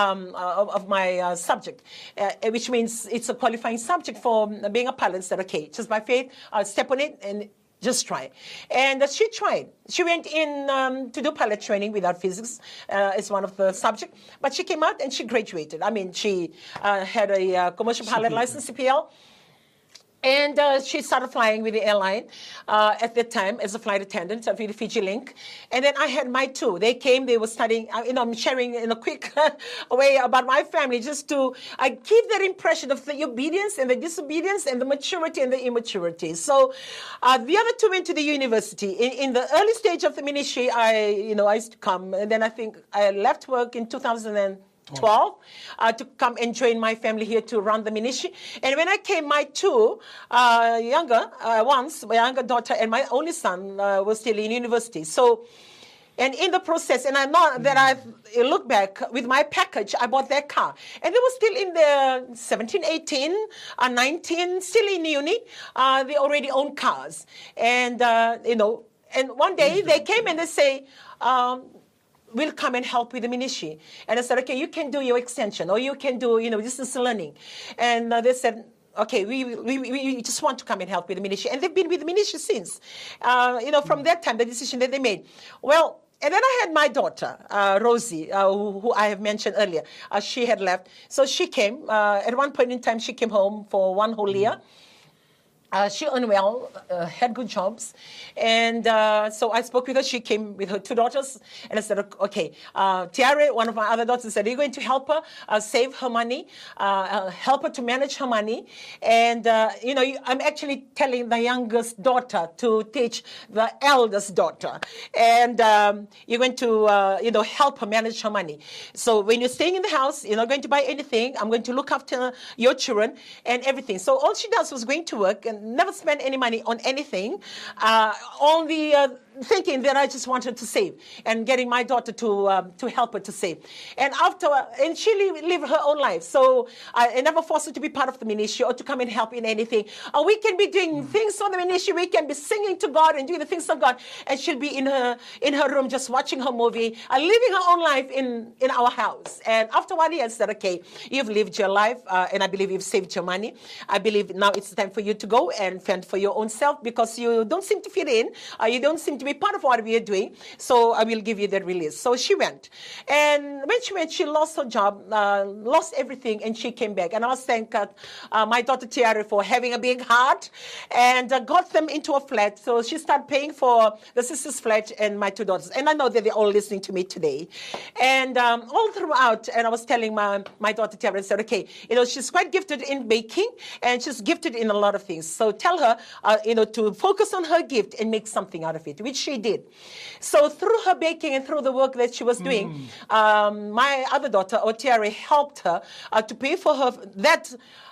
subject, which means it's a qualifying subject for being a pilot. Said, okay, just by faith, step on it and just try. And she tried. She went in to do pilot training without physics as one of the subjects, but she came out and she graduated. I mean, she had a commercial pilot license, CPL. And she started flying with the airline at that time as a flight attendant with the Fiji Link. And then I had my two. They came, they were studying, I'm sharing in a quick way about my family just to give that impression of the obedience and the disobedience and the maturity and the immaturity. So the other two went to the university. In the early stage of the ministry, I used to come. And then I think I left work in 2012 to come and join my family here to run the ministry. And when I came, my two younger ones, my younger daughter and my only son were still in university. So, and in the process, and I know that I look back with my package, I bought their car. And they were still in their 17, 18, 19, still in uni. They already own cars. And, and one day they came and they say, we'll come and help with the ministry. And I said, okay, you can do your extension or you can do, distance learning. And they said, okay, we just want to come and help with the ministry. And they've been with the ministry since, from that time, the decision that they made. Well, and then I had my daughter, Rosie, who I have mentioned earlier. She had left. So she came. At one point in time, she came home for one whole year. She earned well, had good jobs. And so I spoke with her. She came with her two daughters. And I said, okay, Tiare, one of my other daughters, said, are you going to help her save her money, help her to manage her money? And, I'm actually telling the youngest daughter to teach the eldest daughter. And you're going to, help her manage her money. So when you're staying in the house, you're not going to buy anything. I'm going to look after your children and everything. So all she does was going to work and never spend any money on anything. All the thinking that I just wanted to save and getting my daughter to help her to save. And she lived her own life. So I never forced her to be part of the ministry or to come and help in anything. We can be doing things on the ministry. We can be singing to God and doing the things of God. And she'll be in her room just watching her movie, living her own life in our house. And after 1 year, I said, okay, you've lived your life, and I believe you've saved your money. I believe now it's time for you to go and fend for your own self, because you don't seem to fit in. You don't seem to be part of what we are doing. So I will give you that release. So she went. And when she went, she lost her job, lost everything, and she came back. And I was thanking my daughter Tiara for having a big heart, and got them into a flat. So she started paying for the sister's flat and my 2 daughters. And I know that they're all listening to me today. And all throughout, and I was telling my daughter Tiara, I said, okay, she's quite gifted in baking, and she's gifted in a lot of things. So tell her, to focus on her gift and make something out of it, which she did. So through her baking and through the work that she was doing, my other daughter, Tiara, helped her to pay for her that,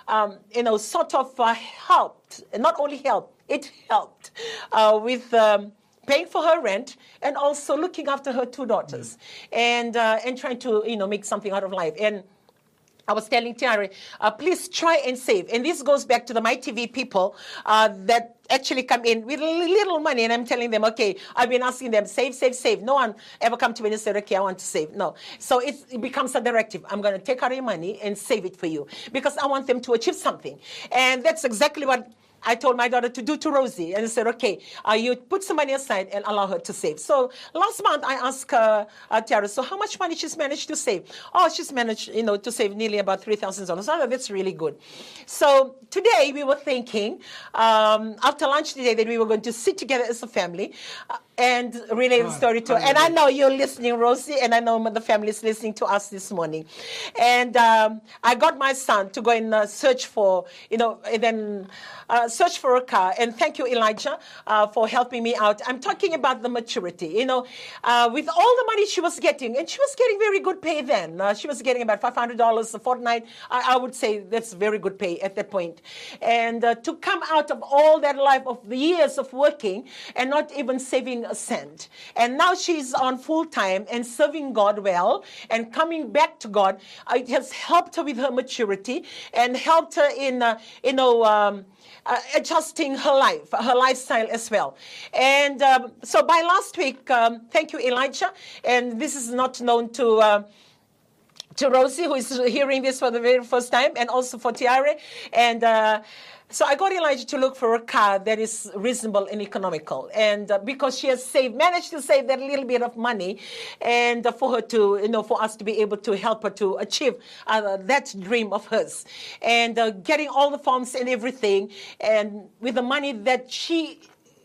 sort of helped, not only helped, it helped with paying for her rent and also looking after her 2 daughters and trying to, make something out of life. And I was telling Tiara, please try and save. And this goes back to the MyTV people that actually come in with little money. And I'm telling them, okay, I've been asking them, save, save, save. No one ever come to me and said, okay, I want to save. No. So it becomes a directive. I'm going to take out your money and save it for you, because I want them to achieve something. And that's exactly what I told my daughter to do to Rosie. And I said, okay, you put some money aside and allow her to save. So last month I asked Tiara, so how much money she's managed to save? Oh, she's managed, to save nearly about $3,000. Oh, that's really good. So today we were thinking, after lunch today, that we were going to sit together as a family and relay the story to her. And I know you're listening, Rosie, and I know the family is listening to us this morning. And I got my son to go and search for, and then search for a car. And thank you, Elijah, for helping me out. I'm talking about the maturity, with all the money she was getting, and she was getting very good pay then. She was getting about $500 a fortnight. I would say that's very good pay at that point. And to come out of all that life of the years of working and not even saving a cent. And now she's on full time and serving God well and coming back to God. It has helped her with her maturity and helped her in, adjusting her life, her lifestyle as well. And so by last week, thank you, Elijah. And this is not known to Rosie, who is hearing this for the very first time, and also for Tiara. And so I got Elijah to look for a car that is reasonable and economical. And because she has managed to save that little bit of money, and for her to, for us to be able to help her to achieve that dream of hers. And getting all the forms and everything, and with the money that she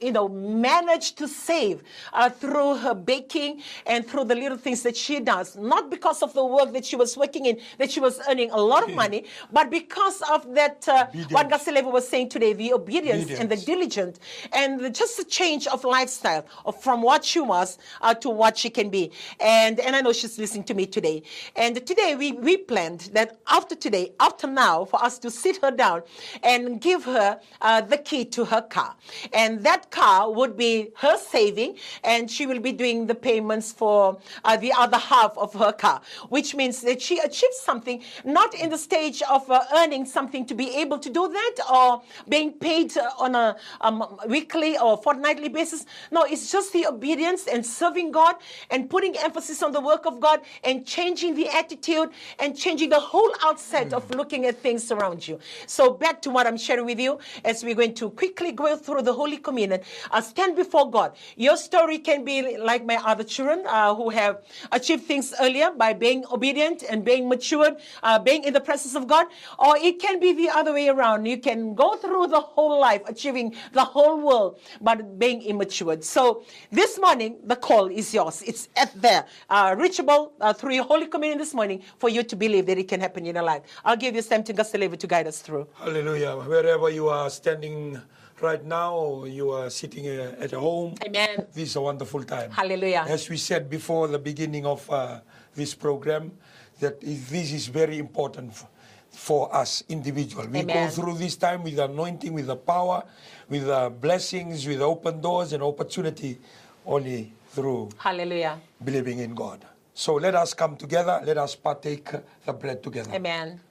managed to save through her baking and through the little things that she does. Not because of the work that she was working in, that she was earning a lot of money, but because of that, what Gasileva was saying today, the obedience and the diligence, and just the change of lifestyle from what she was to what she can be. And I know she's listening to me today. And today we planned that after now, for us to sit her down and give her the key to her car. And that car would be her saving, and she will be doing the payments for the other half of her car, which means that she achieves something, not in the stage of earning something to be able to do that or being paid on a weekly or fortnightly basis. No, it's just the obedience and serving God and putting emphasis on the work of God and changing the attitude and changing the whole outset of looking at things around you. So back to what I'm sharing with you as we're going to quickly go through the Holy Communion. Stand before God. Your story can be like my other children who have achieved things earlier by being obedient and being matured, being in the presence of God. Or it can be the other way around. You can go through the whole life, achieving the whole world, but being immature. So this morning, the call is yours. It's reachable through your Holy Communion this morning for you to believe that it can happen in your life. I'll give you Sam Gasileva to guide us through. Hallelujah. Wherever you are standing right now, you are sitting at home. Amen. This is a wonderful time. Hallelujah. As we said before the beginning of this program, that this is very important for us individuals. We go through this time with anointing, with the power, with the blessings, with open doors and opportunity only through Hallelujah. believing in God. So let us come together. Let us partake the bread together. Amen.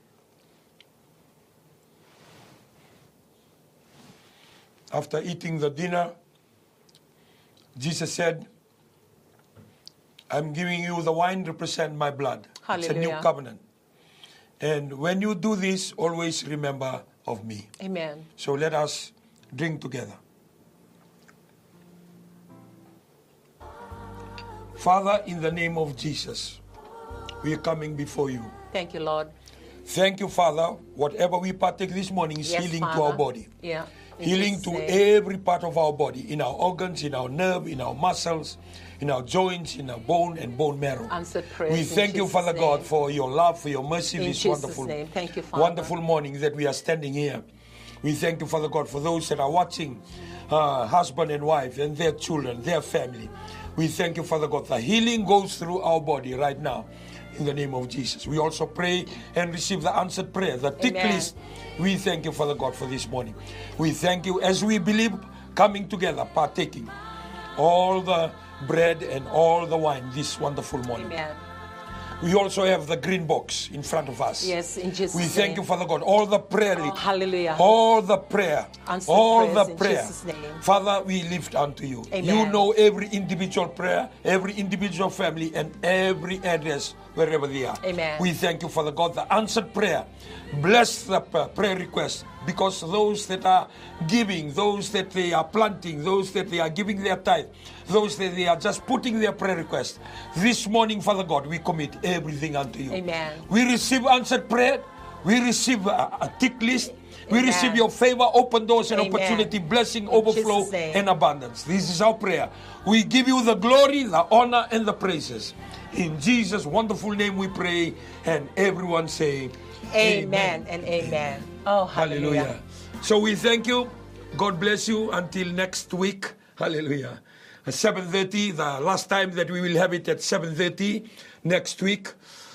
After eating the dinner, Jesus said, I'm giving you the wine to represent my blood. Hallelujah. It's a new covenant. And when you do this, always remember of me. Amen. So let us drink together. Father, in the name of Jesus, we are coming before you. Thank you, Lord. Thank you, Father. Whatever we partake this morning is Yes, healing Father. to our body. Yeah. In Healing Jesus' to name. every part of our body, in our organs, in our nerve, in our muscles, in our joints, in our bone and bone marrow. Answered prayers We in thank you, Jesus' Father name. God, for your love, for your mercy In this Jesus' wonderful, name. Thank you, Father. wonderful morning that we are standing here. We thank you, Father God, for those that are watching, husband and wife and their children, their family. We thank you, Father God. The healing goes through our body right now. In the name of Jesus. We also pray and receive the answered prayer, the tick Amen. list. We thank you, Father God, for this morning. We thank you as we believe, coming together, partaking all the bread and all the wine this wonderful morning. Amen. We also have the green box in front of us. Yes, in Jesus' We name. thank you, Father God. All the prayer, Oh, hallelujah. all the prayer, Answered all prayers the in prayer. Jesus' name. Father, we lift unto you. Amen. You know every individual prayer, every individual family, and every address wherever they are. Amen. We thank you, Father God, the answered prayer. Bless the prayer request, because those that are giving, those that they are planting, those that they are giving their tithe, those that they are just putting their prayer request. This morning, Father God, we commit everything unto you. Amen. We receive answered prayer. We receive a tick list. We Amen. receive your favor, open doors and Amen. opportunity, blessing, In overflow, Jesus' name. and abundance. This is our prayer. We give you the glory, the honor, and the praises. In Jesus' wonderful name we pray, and everyone say, Amen and amen. Oh, hallelujah. Hallelujah. So we thank you. God bless you until next week. Hallelujah. At 7:30, the last time that we will have it at 7:30 next week.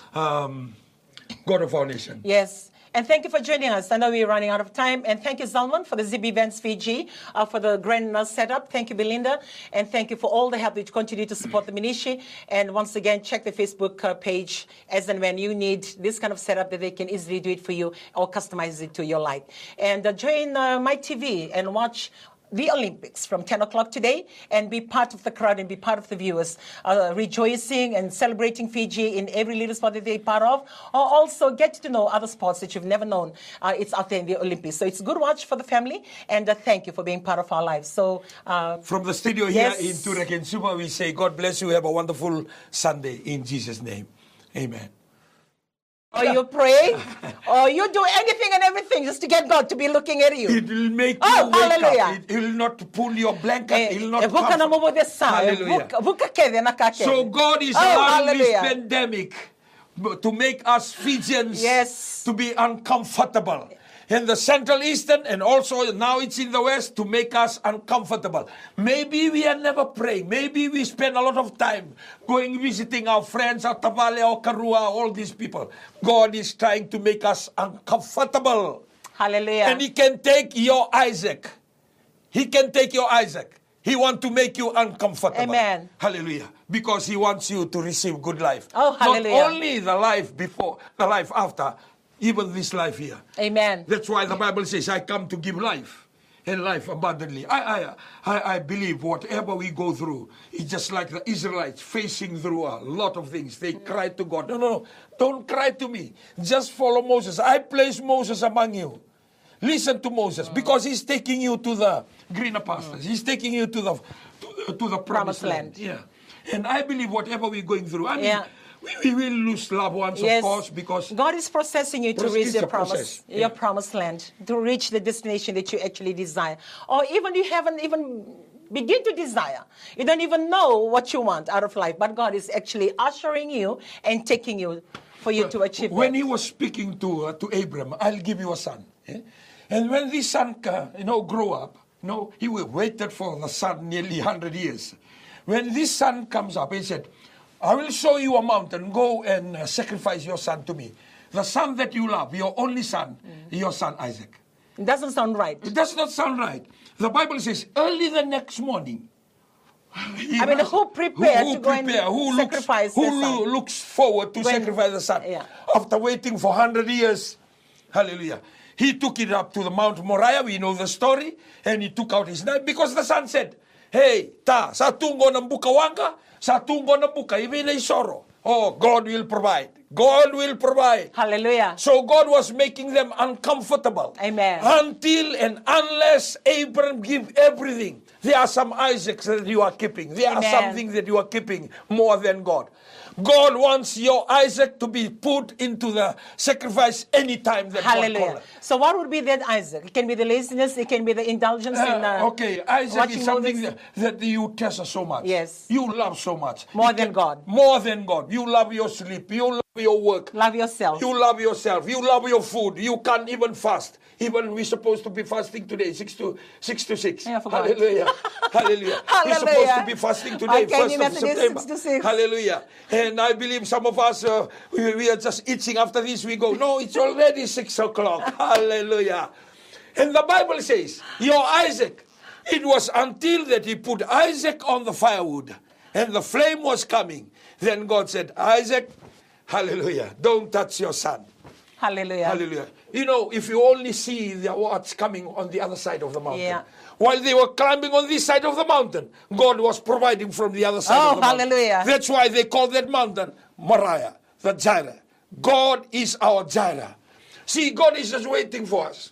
God of our nation. Yes. And thank you for joining us. I know we're running out of time. And thank you, Zalman, for the ZB Events Fiji, for the grand setup. Thank you, Belinda. And thank you for all the help that you continue to support the ministry. And once again, check the Facebook page as and when you need this kind of setup that they can easily do it for you or customize it to your like. And join my TV and watch the Olympics from 10 o'clock today and be part of the crowd and be part of the viewers rejoicing and celebrating Fiji in every little sport that they're part of, or also get to know other sports that you've never known. It's out there in the Olympics. So it's a good watch for the family, and thank you for being part of our lives. So from the studio yes. here in Turek and Suba, we say God bless you. Have a wonderful Sunday in Jesus' name. Amen. Or you pray, or you do anything and everything just to get God to be looking at you. It will make you wake hallelujah. up. It will not pull your blanket. It will not Hallelujah. So God is allowing this pandemic to make us Fijians yes. to be uncomfortable. In the Central Eastern and also now it's in the West to make us uncomfortable. Maybe we are never praying. Maybe we spend a lot of time going visiting our friends, our Tavale, our Karua, all these people. God is trying to make us uncomfortable. Hallelujah. And He can take your Isaac. He can take your Isaac. He wants to make you uncomfortable. Amen. Hallelujah. Because He wants you to receive good life. Oh, hallelujah. Not only the life before, the life after, even this life here. Amen. That's why the Bible says, I come to give life, and life abundantly. I believe whatever we go through, it's just like the Israelites facing through a lot of things. They cried to God, no, don't cry to me. Just follow Moses. I place Moses among you. Listen to Moses, because he's taking you to the greener pastures. He's taking you to the promised land. Yeah. And I believe whatever we're going through, we will lose loved ones, yes. of course, because God is processing you to reach your your promised land, to reach the destination that you actually desire. Or even you haven't even begin to desire. You don't even know what you want out of life, but God is actually ushering you and taking you for you to achieve when that. He was speaking to Abram, I'll give you a son. And when this son grow up, he waited for the son nearly 100 years. When this son comes up, he said, I will show you a mountain. Go and sacrifice your son to me. The son that you love, your only son, your son Isaac. It doesn't sound right. It does not sound right. The Bible says, early the next morning, I mean, who prepared to go and sacrifice their son? Who looks forward to sacrifice the son? Yeah. After waiting for 100 years, hallelujah, he took it up to the Mount Moriah. We know the story. And he took out his knife because the son said, hey, sa tungo ng bukawanga, sa tungo ng buka, even a sorrow. Oh, God will provide. God will provide. Hallelujah. So God was making them uncomfortable. Amen. Until and unless Abraham give everything. There are some Isaacs that you are keeping. There are something that you are keeping more than God. God wants your Isaac to be put into the sacrifice anytime that God calls. So what would be that Isaac? It can be the laziness, it can be the indulgence in okay, Isaac is something that you test so much. Yes. You love so much. More than God. More than God. You love your sleep. You love your work. Love yourself. You love yourself. You love your food. You can't even fast. Even we're supposed to be fasting today, 6 to 6. Yeah, I forgot. Hallelujah. Hallelujah. We're supposed to be fasting today, 1st of September. 6 to 6. Hallelujah. And I believe some of us, we are just itching after this. We go, no, it's already 6 o'clock. Hallelujah. And the Bible says, your Isaac, it was until that he put Isaac on the firewood and the flame was coming. Then God said, Isaac, hallelujah, don't touch your son. Hallelujah. Hallelujah. You know, if you only see what's coming on the other side of the mountain. Yeah. While they were climbing on this side of the mountain, God was providing from the other side of the mountain. Hallelujah. That's why they call that mountain Moriah, the Jireh. God is our Jireh. See, God is just waiting for us.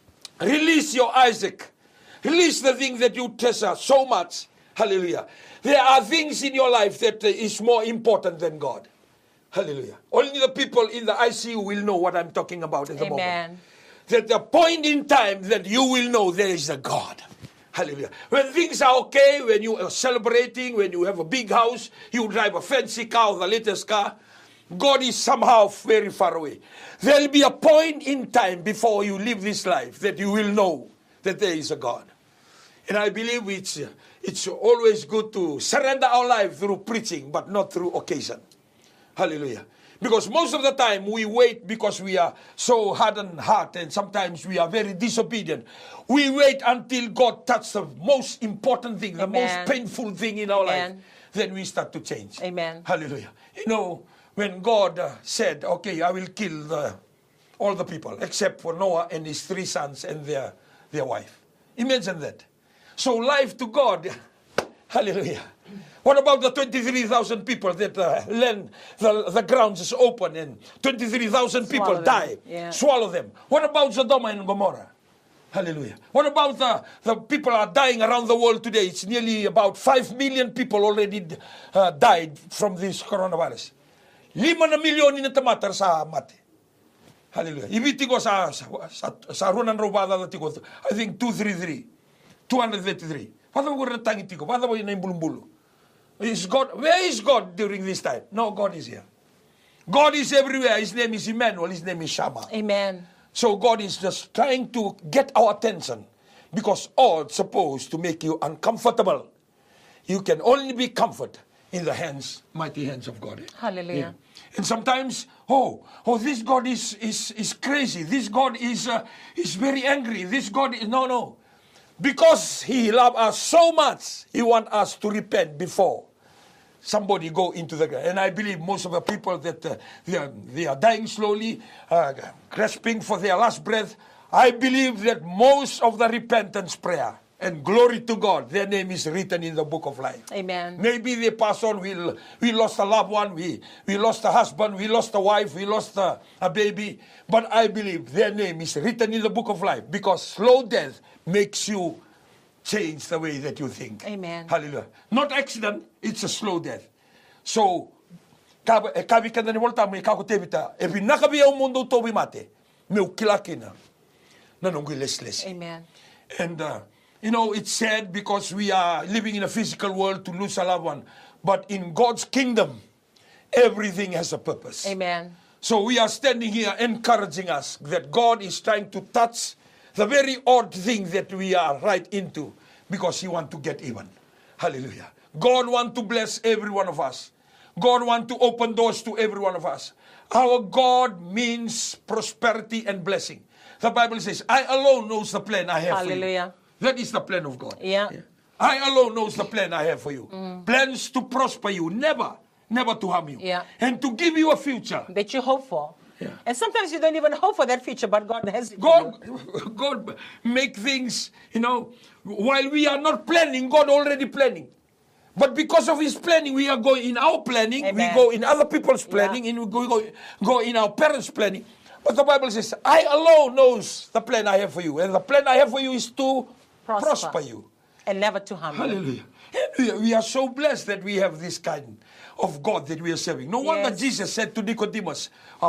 Release your Isaac. Release the thing that you treasure so much. Hallelujah. There are things in your life that is more important than God. Hallelujah. Only the people in the ICU will know what I'm talking about at the moment. That the point in time that you will know there is a God. Hallelujah. When things are okay, when you are celebrating, when you have a big house, you drive a fancy car or the latest car, God is somehow very far away. There will be a point in time before you live this life that you will know that there is a God. And I believe it's always good to surrender our life through preaching, but not through occasion. Hallelujah. Because most of the time we wait because we are so hardened heart and sometimes we are very disobedient. We wait until God touches the most important thing, the most painful thing in our life. Then we start to change. Amen. Hallelujah. You know, when God said, okay, I will kill all the people except for Noah and his 3 sons and their wife. Imagine that. So life to God, hallelujah. What about the 23,000 people that the grounds is open and 23,000 people die, swallow them? What about Sodom and Gomorrah? Hallelujah. What about the people are dying around the world today? It's nearly about 5 million people already died from this coronavirus. 5 na milyon na tamatar sa mati. Hallelujah. Ibiti ko sa runan robada na tiko, I think 233. Pata mo ko rin tangiti ko, pata mo yun na yung bulong-bulo. Is God, where is God during this time? No, God is here. God is everywhere. His name is Emmanuel. His name is Shammah. Amen. So God is just trying to get our attention because all is supposed to make you uncomfortable. You can only be comfort in the hands, mighty hands of God. Hallelujah. Yeah. And sometimes, this God is crazy. This God is very angry. This God is, no. Because He loves us so much, He wants us to repent before somebody go into the ground. And I believe most of the people that they are dying slowly, grasping for their last breath, I believe that most of the repentance prayer and glory to God, their name is written in the book of life. Amen. Maybe they pass on, we lost a loved one, we lost a husband, we lost a wife, we lost a baby. But I believe their name is written in the book of life because slow death makes you change the way that you think. Amen. Hallelujah. Not accident, it's a slow death. So, kabi ka na ni volta may kakutebita, e pinakabi ang mundo to bimate, may ukilaki na nanunggoy lesles. Amen. And, it's sad because we are living in a physical world to lose a loved one. But in God's kingdom, everything has a purpose. Amen. So we are standing here encouraging us that God is trying to touch the very odd thing that we are right into because He wants to get even. Hallelujah. God wants to bless every one of us. God wants to open doors to every one of us. Our God means prosperity and blessing. The Bible says, I alone knows the plan I have for you. Hallelujah. That is the plan of God. Yeah. I alone knows the plan I have for you. Plans to prosper you, never to harm you. Yeah. And to give you a future. That you hope for. Yeah. And sometimes you don't even hope for that future, but God has it for you. God make things, while we are not planning, God already planning. But because of His planning, we are going in our planning, Amen. we go in other people's planning, and we go in our parents' planning. But the Bible says, I alone knows the plan I have for you. And the plan I have for you is to prosper you. And never to harm you. Hallelujah. And we are so blessed that we have this kind of God that we are serving. No wonder Yes. Jesus said to Nicodemus,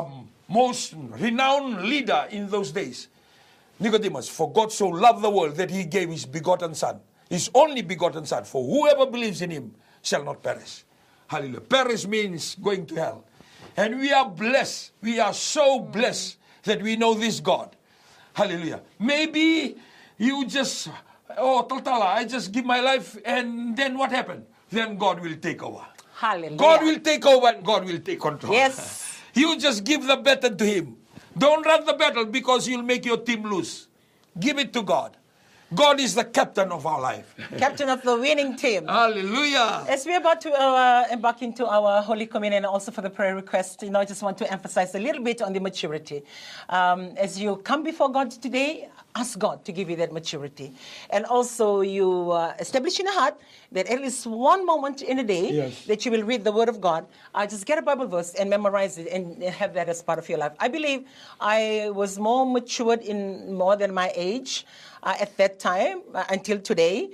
most renowned leader in those days, Nicodemus, for God so loved the world that He gave His begotten Son, His only begotten Son, for whoever believes in Him shall not perish. Hallelujah. Perish means going to hell. And we are blessed. We are so blessed that we know this God. Hallelujah. Maybe you just, Taltala, I just give my life and then what happened? Then God will take over. Hallelujah. God will take over and God will take control. Yes. You just give the battle to Him. Don't run the battle because you'll make your team lose. Give it to God. God is the captain of our life. Captain of the winning team. Hallelujah. As we're about to embark into our Holy Communion and also for the prayer request, I just want to emphasize a little bit on the maturity. As you come before God today, ask God to give you that maturity. And also you establish in your heart that at least one moment in a day Yes. that you will read the Word of God. Just get a Bible verse and memorize it and have that as part of your life. I believe I was more matured in more than my age at that time until today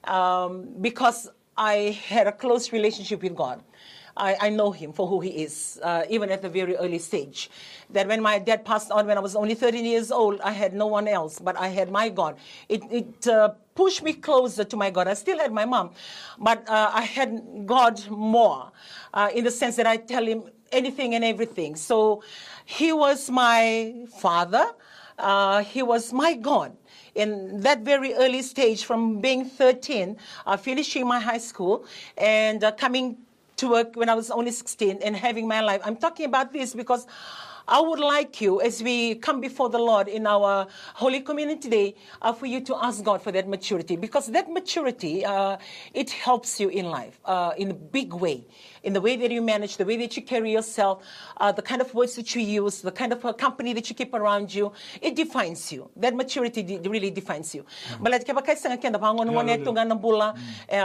because I had a close relationship with God. I know Him for who He is, even at the very early stage. That when my dad passed on when I was only 13 years old, I had no one else, but I had my God. It pushed me closer to my God. I still had my mom, but I had God more in the sense that I tell Him anything and everything. So He was my Father. He was my God. In that very early stage, from being 13, finishing my high school, and coming to work when I was only 16 and having my life. I'm talking about this because I would like you, as we come before the Lord in our Holy Communion today, for you to ask God for that maturity. Because that maturity, it helps you in life in a big way. In the way that you manage, the way that you carry yourself, the kind of words that you use, the kind of company that you keep around you, it defines you. That maturity really defines you. Balat kaya bakay sa ngakenda bangon mo neto nga nambula,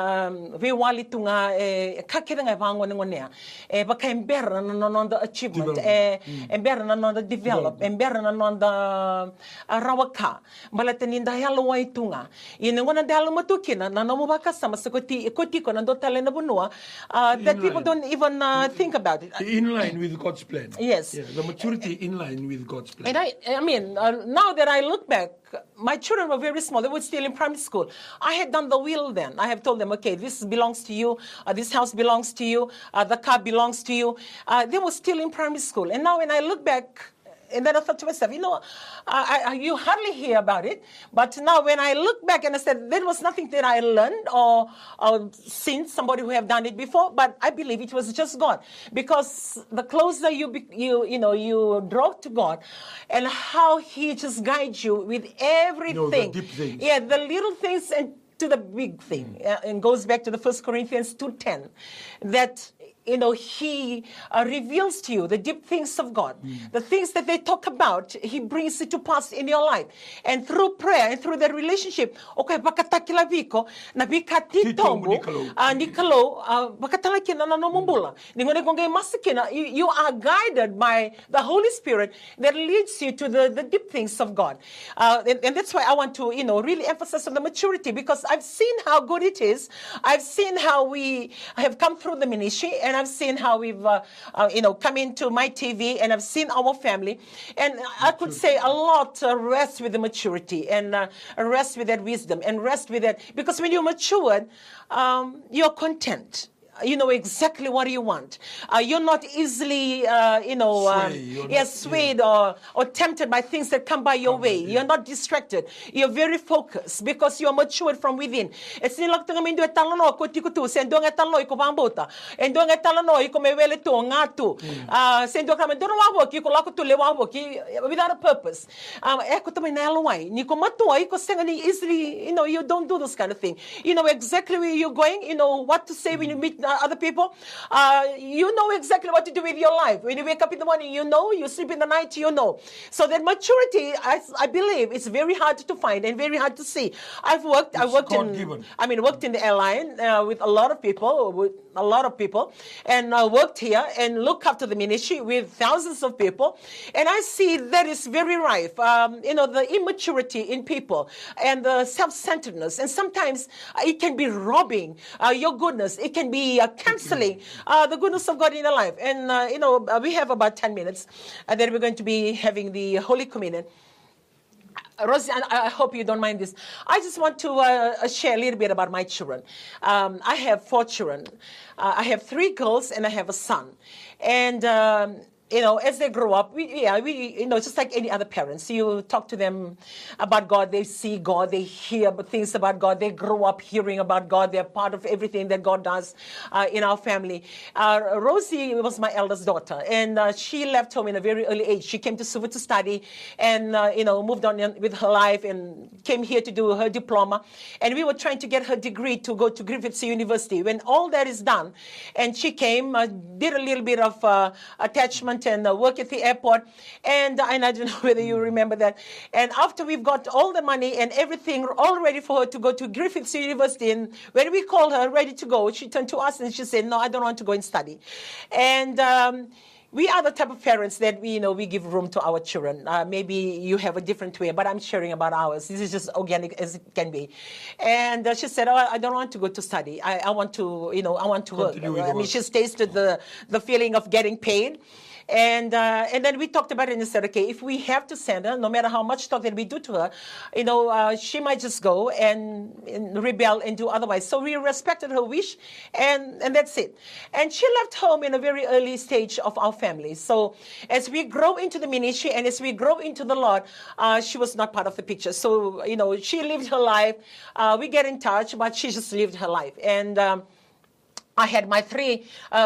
we wali to nga kakira nga bangon ngo niya. Bakay ember na non the achievement, ember na non the develop, ember na non the rawaka. Balat ninda halo way to nga. Yun ngo na dalo matukina na namo baka sama sa koti ko nando tale na bunua that people don't even think about it. In line with God's plan. Yes. Yeah, the maturity in line with God's plan. And I mean, now that I look back, my children were very small. They were still in primary school. I had done the will then. I have told them, okay, this belongs to you. This house belongs to you. The car belongs to you. They were still in primary school. And now when I look back, and then I thought to myself, you hardly hear about it. But now when I look back and I said, there was nothing that I learned or seen somebody who have done it before, but I believe it was just God. Because the closer you draw to God and how He just guides you with everything. The deep things. Yeah, the little things and to the big thing. And goes back to the 1 Corinthians 2:10, that He reveals to you the deep things of God. The things that they talk about, He brings it to pass in your life. And through prayer and through that relationship, okay, bakatakila viko, na bikati tongo, nikalo, bakatalakina na nomumbula. Ningone konge masakina, you are guided by the Holy Spirit that leads you to the deep things of God. And that's why I want to, really emphasize on the maturity, because I've seen how good it is. I've seen how we have come through the ministry, and I've seen how we've, come into my TV, and I've seen our family. And I could say a lot rests with the maturity, and rest with that wisdom, and rest with that. Because when you're matured, you're content. you know exactly what you want. You're not easily, swayed or tempted by things that come by your way. You're not distracted. You're very focused because you're matured from within. It's not like you talano ko tikutu sendo ngatalo ko bambota endo ngatalo ko mewele to ngatu sendo kama dono wabo ki ko lako to lewa ki without a purpose. Eko to menalo wai ni ko matua iko senga ni easily, you don't do this kind of thing. You know exactly where you're going. You know what to say when you meet other people. You know exactly what to do with your life. When you wake up in the morning, you know. You sleep in the night, you know. So that maturity, I believe, is very hard to find and very hard to see. I worked in the airline with a lot of people, and worked here and looked after the ministry with thousands of people, and I see that is very rife. The immaturity in people and the self-centeredness, and sometimes it can be robbing your goodness. It can be canceling the goodness of God in your life. And we have about 10 minutes that we're going to be having the Holy Communion. Rosie, I hope you don't mind this. I just want to share a little bit about my children. I have 4 children. I have 3 girls and I have a son. And as they grow up, we just like any other parents, you talk to them about God, they see God, they hear things about God, they grow up hearing about God, they're part of everything that God does in our family. Rosie was my eldest daughter, and she left home in a very early age. She came to Suva to study and, moved on with her life and came here to do her diploma. And we were trying to get her degree to go to Griffith University. When all that is done, and she came, did a little bit of attachment and work at the airport, and I don't know whether you remember that. And after we've got all the money and everything all ready for her to go to Griffith University, and when we called her ready to go, she turned to us and she said, "No, I don't want to go and study." And we are the type of parents that we give room to our children. Maybe you have a different way, but I'm sharing about ours. This is just organic as it can be. And she said, "Oh, I don't want to go to study. I want to, I want to work." She's tasted the feeling of getting paid. And then we talked about it and said, okay, if we have to send her, no matter how much talk that we do to her, she might just go and rebel and do otherwise. So we respected her wish, and that's it. And she left home in a very early stage of our family. So as we grow into the ministry and as we grow into the Lord, she was not part of the picture. So, she lived her life. We get in touch, but she just lived her life. And I had my 3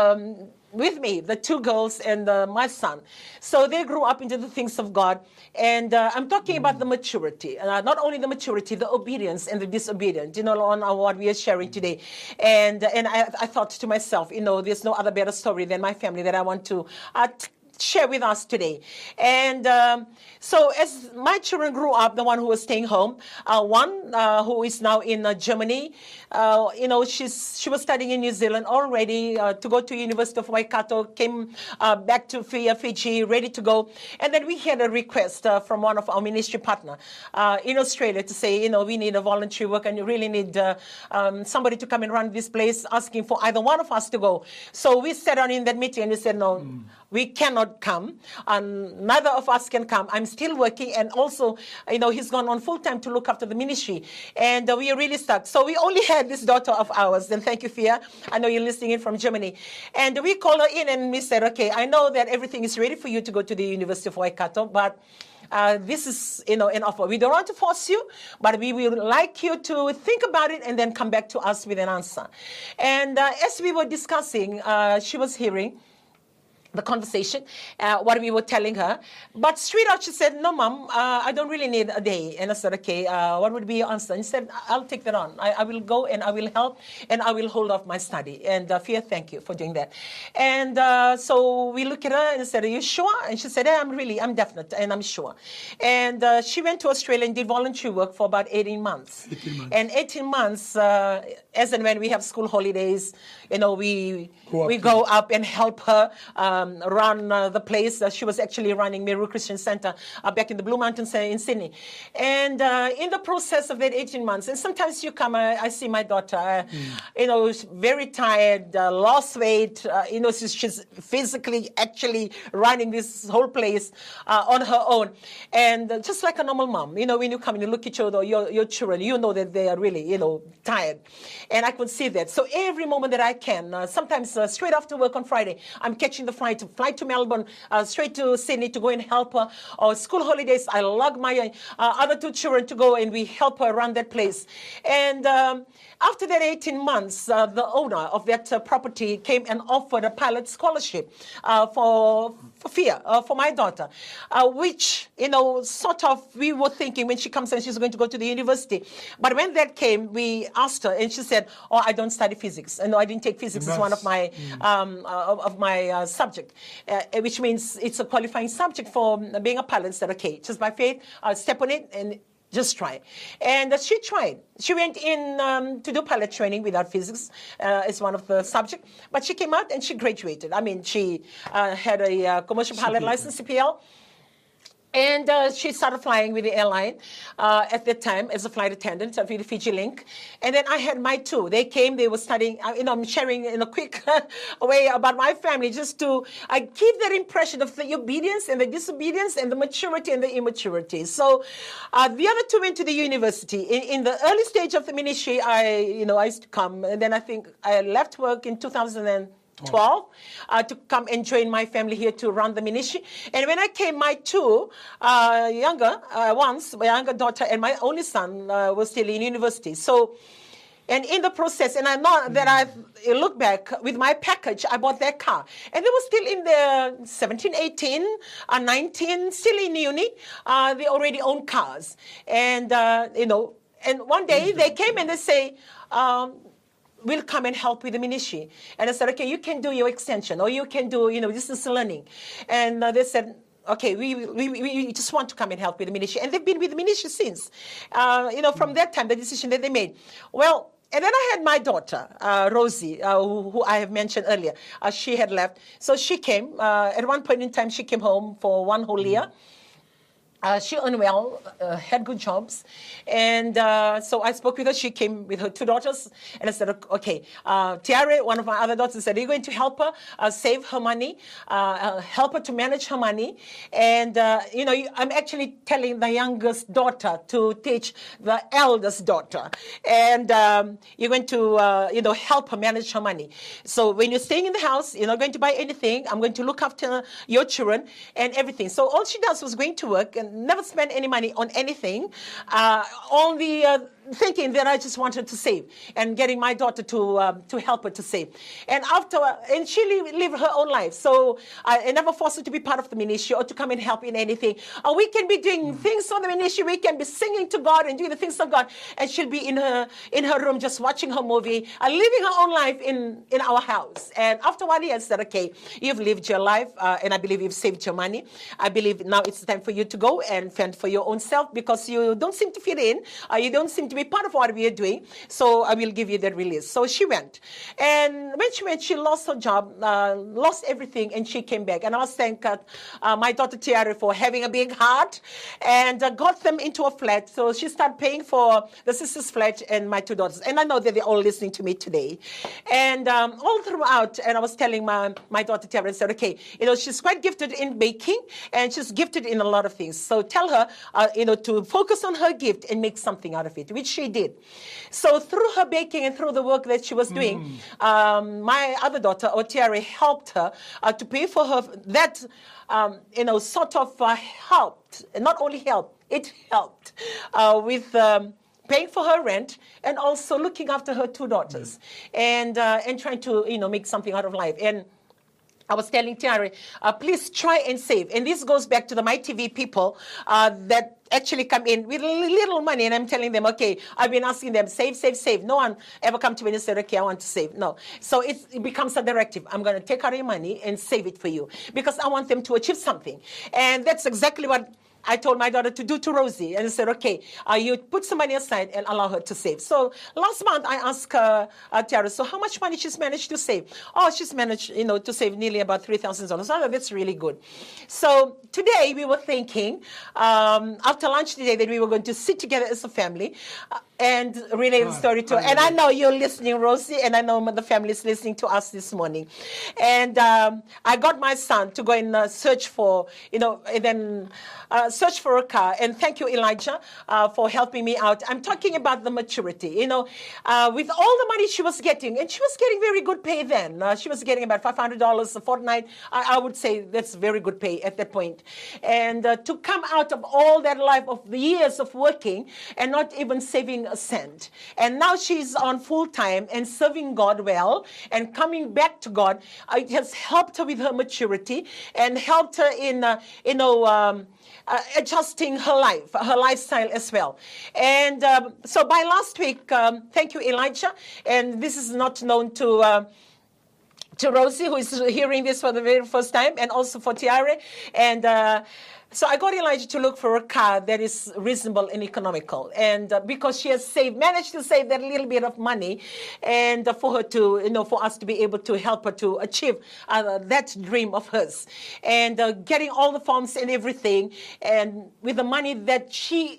with me, the 2 girls and my son. So they grew up into the things of God. And I'm talking about the maturity. Not only the maturity, the obedience and the disobedience, on what we are sharing today. And I thought to myself, there's no other better story than my family that I want to share with us today. And so as my children grew up, the one who was staying home, one who is now in Germany, she was studying in New Zealand already to go to University of Waikato, came back to Fiji, ready to go. And then we had a request from one of our ministry partner in Australia to say, we need a voluntary work and you really need somebody to come and run this place, asking for either one of us to go. So we sat down in that meeting and we said, no, we cannot come, and neither of us can come. I'm still working, and also, he's gone on full time to look after the ministry, and we are really stuck. So we only had this daughter of ours, and thank you, Fia. I know you're listening in from Germany. And we called her in, and we said, okay, I know that everything is ready for you to go to the University of Waikato, but this is, an offer. We don't want to force you, but we would like you to think about it and then come back to us with an answer. And as we were discussing, she was hearing the conversation, what we were telling her. But straight out she said, no, Mom, I don't really need a day. And I said, okay, what would be your answer? And she said, I'll take that on. I will go and I will help and I will hold off my study. And Fia, thank you for doing that. And so we looked at her and said, are you sure? And she said, I'm definite and I'm sure. And she went to Australia and did voluntary work for about 18 months. 18 months. And 18 months, as and when we have school holidays, we go up and help her run the place. She was actually running Meru Christian Center back in the Blue Mountains in Sydney. And in the process of that 18 months, and sometimes you come, I see my daughter, very tired, lost weight, she's physically actually running this whole place on her own. And just like a normal mom, when you come and you look at your children, you know that they are really, tired. And I could see that. So every moment that I can, sometimes straight after work on Friday, I'm catching the flight to Melbourne, straight to Sydney to go and help her. Or school holidays, I lug my other two children to go and we help her run that place. And after that 18 months, the owner of that property came and offered a pilot scholarship for my daughter, which, sort of we were thinking when she comes and she's going to go to the university. But when that came, we asked her and she said, "Oh, I don't study physics. And no, I didn't take physics as one of my subject, which means it's a qualifying subject for being a pilot." Said, "Okay, just by faith, step on it and just try." And she tried. She went in to do pilot training without physics as one of the subjects. But she came out and she graduated. I mean, she had a commercial pilot license, CPL. And she started flying with the airline at that time as a flight attendant with the Fiji Link. And then I had my two. They came, they were studying, I'm sharing in a quick way about my family just to give that impression of the obedience and the disobedience and the maturity and the immaturity. So the other two went to the university. In the early stage of the ministry, I used to come. And then I think I left work in 2012 to come and join my family here to run the ministry. And when I came, my two younger ones, my younger daughter and my only son were still in university. So, and in the process, and I know that I look back with my package, I bought their car. And they were still in their 17, 18, 19, still in uni. They already own cars. And, and one day they came and they say, "We'll come and help with the ministry." And I said, "Okay, you can do your extension or you can do, distance learning." And they said, "Okay, we just want to come and help with the ministry." And they've been with the ministry since, from that time, the decision that they made. Well, and then I had my daughter, Rosie, who I have mentioned earlier. She had left. So she came. At one point in time, she came home for one whole year. She earned well, had good jobs. And so I spoke with her. She came with her two daughters. And I said, "Okay, Tiare, one of my other daughters, said, are you going to help her save her money, help her to manage her money?" And, I'm actually telling the youngest daughter to teach the eldest daughter. And you're going to, help her manage her money. So when you're staying in the house, you're not going to buy anything. I'm going to look after your children and everything. So all she does was going to work and never spend any money on anything, only thinking that I just wanted to save and getting my daughter to help her to save. And she lived her own life. So I never forced her to be part of the ministry or to come and help in anything. We can be doing things for the ministry. We can be singing to God and doing the things of God. And she'll be in her room just watching her movie, living her own life in our house. And after 1 year, I said, "Okay, you've lived your life, and I believe you've saved your money. I believe now it's time for you to go and fend for your own self because you don't seem to fit in. You don't seem to be part of what we are doing. So I will give you that release." So she went. And when she went, she lost her job, lost everything, and she came back. And I was thanking my daughter Tiara for having a big heart and got them into a flat. So she started paying for the sister's flat and my two daughters. And I know that they're all listening to me today. And all throughout, and I was telling my daughter Tiara, I said, "Okay, she's quite gifted in baking and she's gifted in a lot of things. So tell her, to focus on her gift and make something out of it," which she did. So through her baking and through the work that she was doing, my other daughter, Tiare, helped her to pay for her that, sort of helped, not only helped, it helped with paying for her rent and also looking after her two daughters and trying to, make something out of life. And I was telling Tiare, please try and save. And this goes back to the MyTV people that actually come in with little money. And I'm telling them, okay, I've been asking them, save, save, save. No one ever come to me and said, "Okay, I want to save." No. So it becomes a directive. I'm going to take out your money and save it for you because I want them to achieve something. And that's exactly what I told my daughter to do to Rosie. And I said, okay, you put some money aside and allow her to save. So last month I asked Tiara, so how much money she's managed to save? Oh, she's managed, to save nearly about $3,000. Oh, that's really good. So today we were thinking, after lunch today, that we were going to sit together as a family and relay the story to her. And I know you're listening, Rosie, and I know the family is listening to us this morning. And I got my son to go and search for, and then search for a car. And thank you, Elijah, for helping me out. I'm talking about the maturity. With all the money she was getting, and she was getting very good pay then. She was getting about $500 a fortnight. I would say that's very good pay at that point. And to come out of all that life of the years of working and not even saving a cent. And now she's on full time and serving God well and coming back to God. It has helped her with her maturity and helped her in, adjusting her life, her lifestyle as well. And so by last week, thank you, Elijah. And this is not known to Rosie, who is hearing this for the very first time, and also for Tiare. And so I got Elijah to look for a car that is reasonable and economical. And because she has managed to save that little bit of money, and for her to, for us to be able to help her to achieve that dream of hers. And getting all the forms and everything, and with the money that she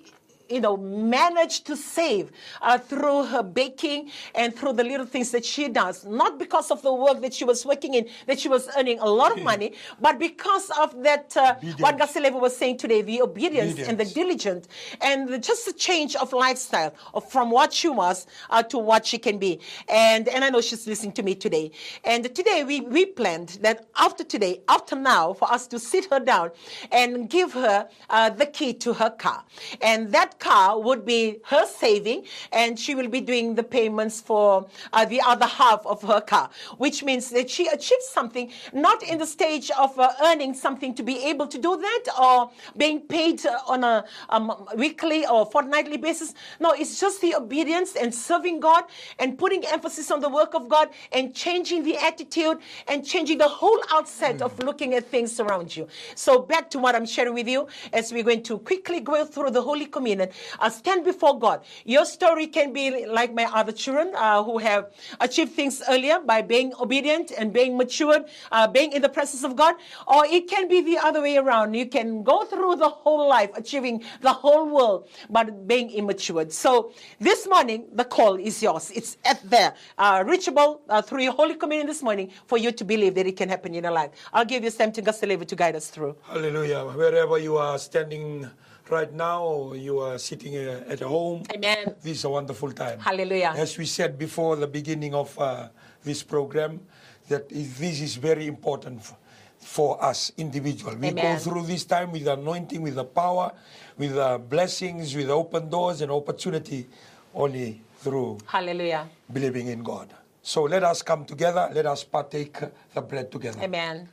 managed to save through her baking and through the little things that she does. Not because of the work that she was working in, that she was earning a lot of money, but because of that, what Gasilevo was saying today, the obedience and the diligence and just the change of lifestyle from what she was to what she can be. And I know she's listening to me today. And today we planned that after now, for us to sit her down and give her the key to her car. And that car would be her saving, and she will be doing the payments for the other half of her car, which means that she achieved something, not in the stage of earning something to be able to do that or being paid on a weekly or fortnightly basis. No, it's just the obedience and serving God and putting emphasis on the work of God and changing the attitude and changing the whole outset of looking at things around you. So back to what I'm sharing with you as we're going to quickly go through the Holy Communion. Stand before God. Your story can be like my other children who have achieved things earlier by being obedient and being matured, being in the presence of God. Or it can be the other way around. You can go through the whole life, achieving the whole world, but being immature. So this morning, the call is yours. It's reachable through your Holy Communion this morning for you to believe that it can happen in your life. I'll give you Sam Tingaselevu to guide us through. Hallelujah. Wherever you are standing right now, you are sitting at home. Amen. This is a wonderful time. Hallelujah. As we said before the beginning of this program, that this is very important for us individually. We go through this time with anointing, with the power, with the blessings, with open doors and opportunity only through believing in God. So let us come together. Let us partake the bread together. Amen.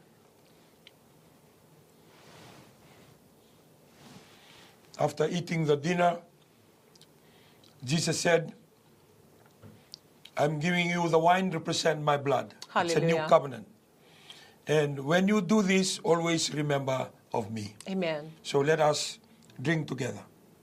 After eating the dinner, Jesus said, I'm giving you the wine to represent my blood. Hallelujah. It's a new covenant. And when you do this, always remember of me. Amen. So let us drink together.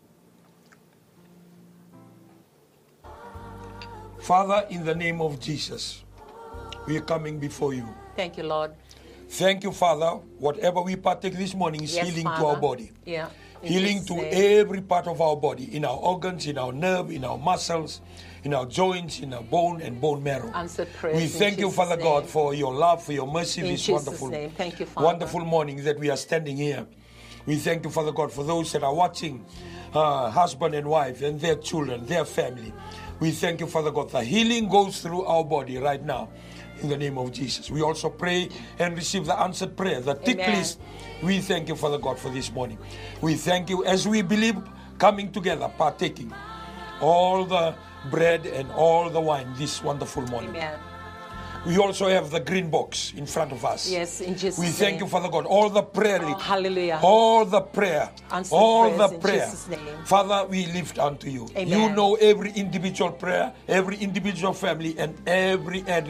Father, in the name of Jesus, we are coming before you. Thank you, Lord. Thank you, Father. Whatever we partake this morning is healing to our body. Yeah. Healing to every part of our body, in our organs, in our nerve, in our muscles, in our joints, in our bone and bone marrow. Answered prayers. We thank you, Father God, for your love, for your mercy, this wonderful, thank you, Father. Wonderful morning that we are standing here. We thank you, Father God, for those that are watching, husband and wife and their children, their family. We thank you, Father God. The healing goes through our body right now. In the name of Jesus. We also pray and receive the answered prayer, the tick list. We thank you, Father God, for this morning. We thank you as we believe, coming together, partaking all the bread and all the wine this wonderful morning. Amen. We also have the green box in front of us. Yes, in Jesus' name. We thank you, Father God. All the prayer. Hallelujah. All the prayer. Answered all the prayers prayer. In Jesus' name. Father, we lift unto you. Amen. You know every individual prayer, every individual family, and every address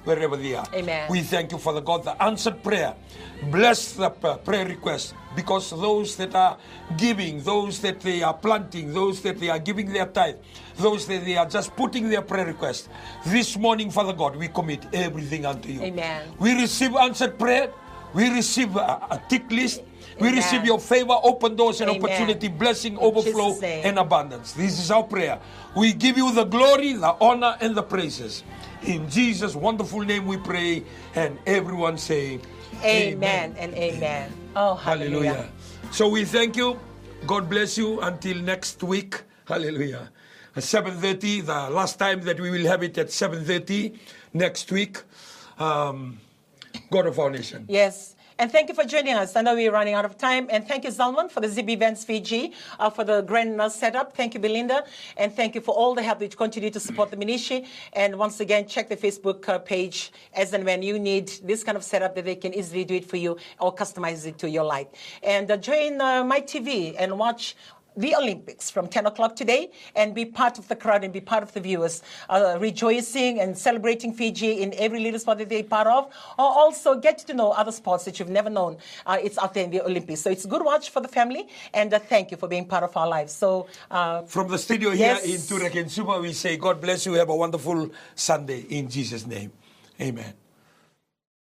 wherever they are. Amen. We thank you, Father God, the answered prayer. Bless the prayer request, because those that are giving, those that they are planting, those that they are giving their tithe, those that they are just putting their prayer request. This morning, Father God, we commit everything unto you. Amen. We receive answered prayer. We receive a tick list. We Amen. receive your favor, open doors and Amen. opportunity, blessing, In overflow, Jesus' name. and abundance. This is our prayer. We give you the glory, the honor, and the praises. In Jesus' wonderful name we pray, and everyone say, Amen and amen. Oh, hallelujah. So we thank you. God bless you until next week. Hallelujah. At 7:30, the last time that we will have it at 7:30 next week. God of our nation. Yes. And thank you for joining us. I know we're running out of time. And thank you, Zalman, for the ZB Events Fiji, for the grand setup. Thank you, Belinda. And thank you for all the help that you continue to support the ministry. And once again, check the Facebook page as and when you need this kind of setup that they can easily do it for you or customize it to your light. And join my TV and watch the Olympics from 10 o'clock today and be part of the crowd and be part of the viewers rejoicing and celebrating Fiji in every little sport that they're part of, or also get to know other sports that you've never known. It's out there in the Olympics. So it's a good watch for the family, and thank you for being part of our lives. So from the studio here in Turek and Suba, we say God bless you. Have a wonderful Sunday in Jesus' name. Amen.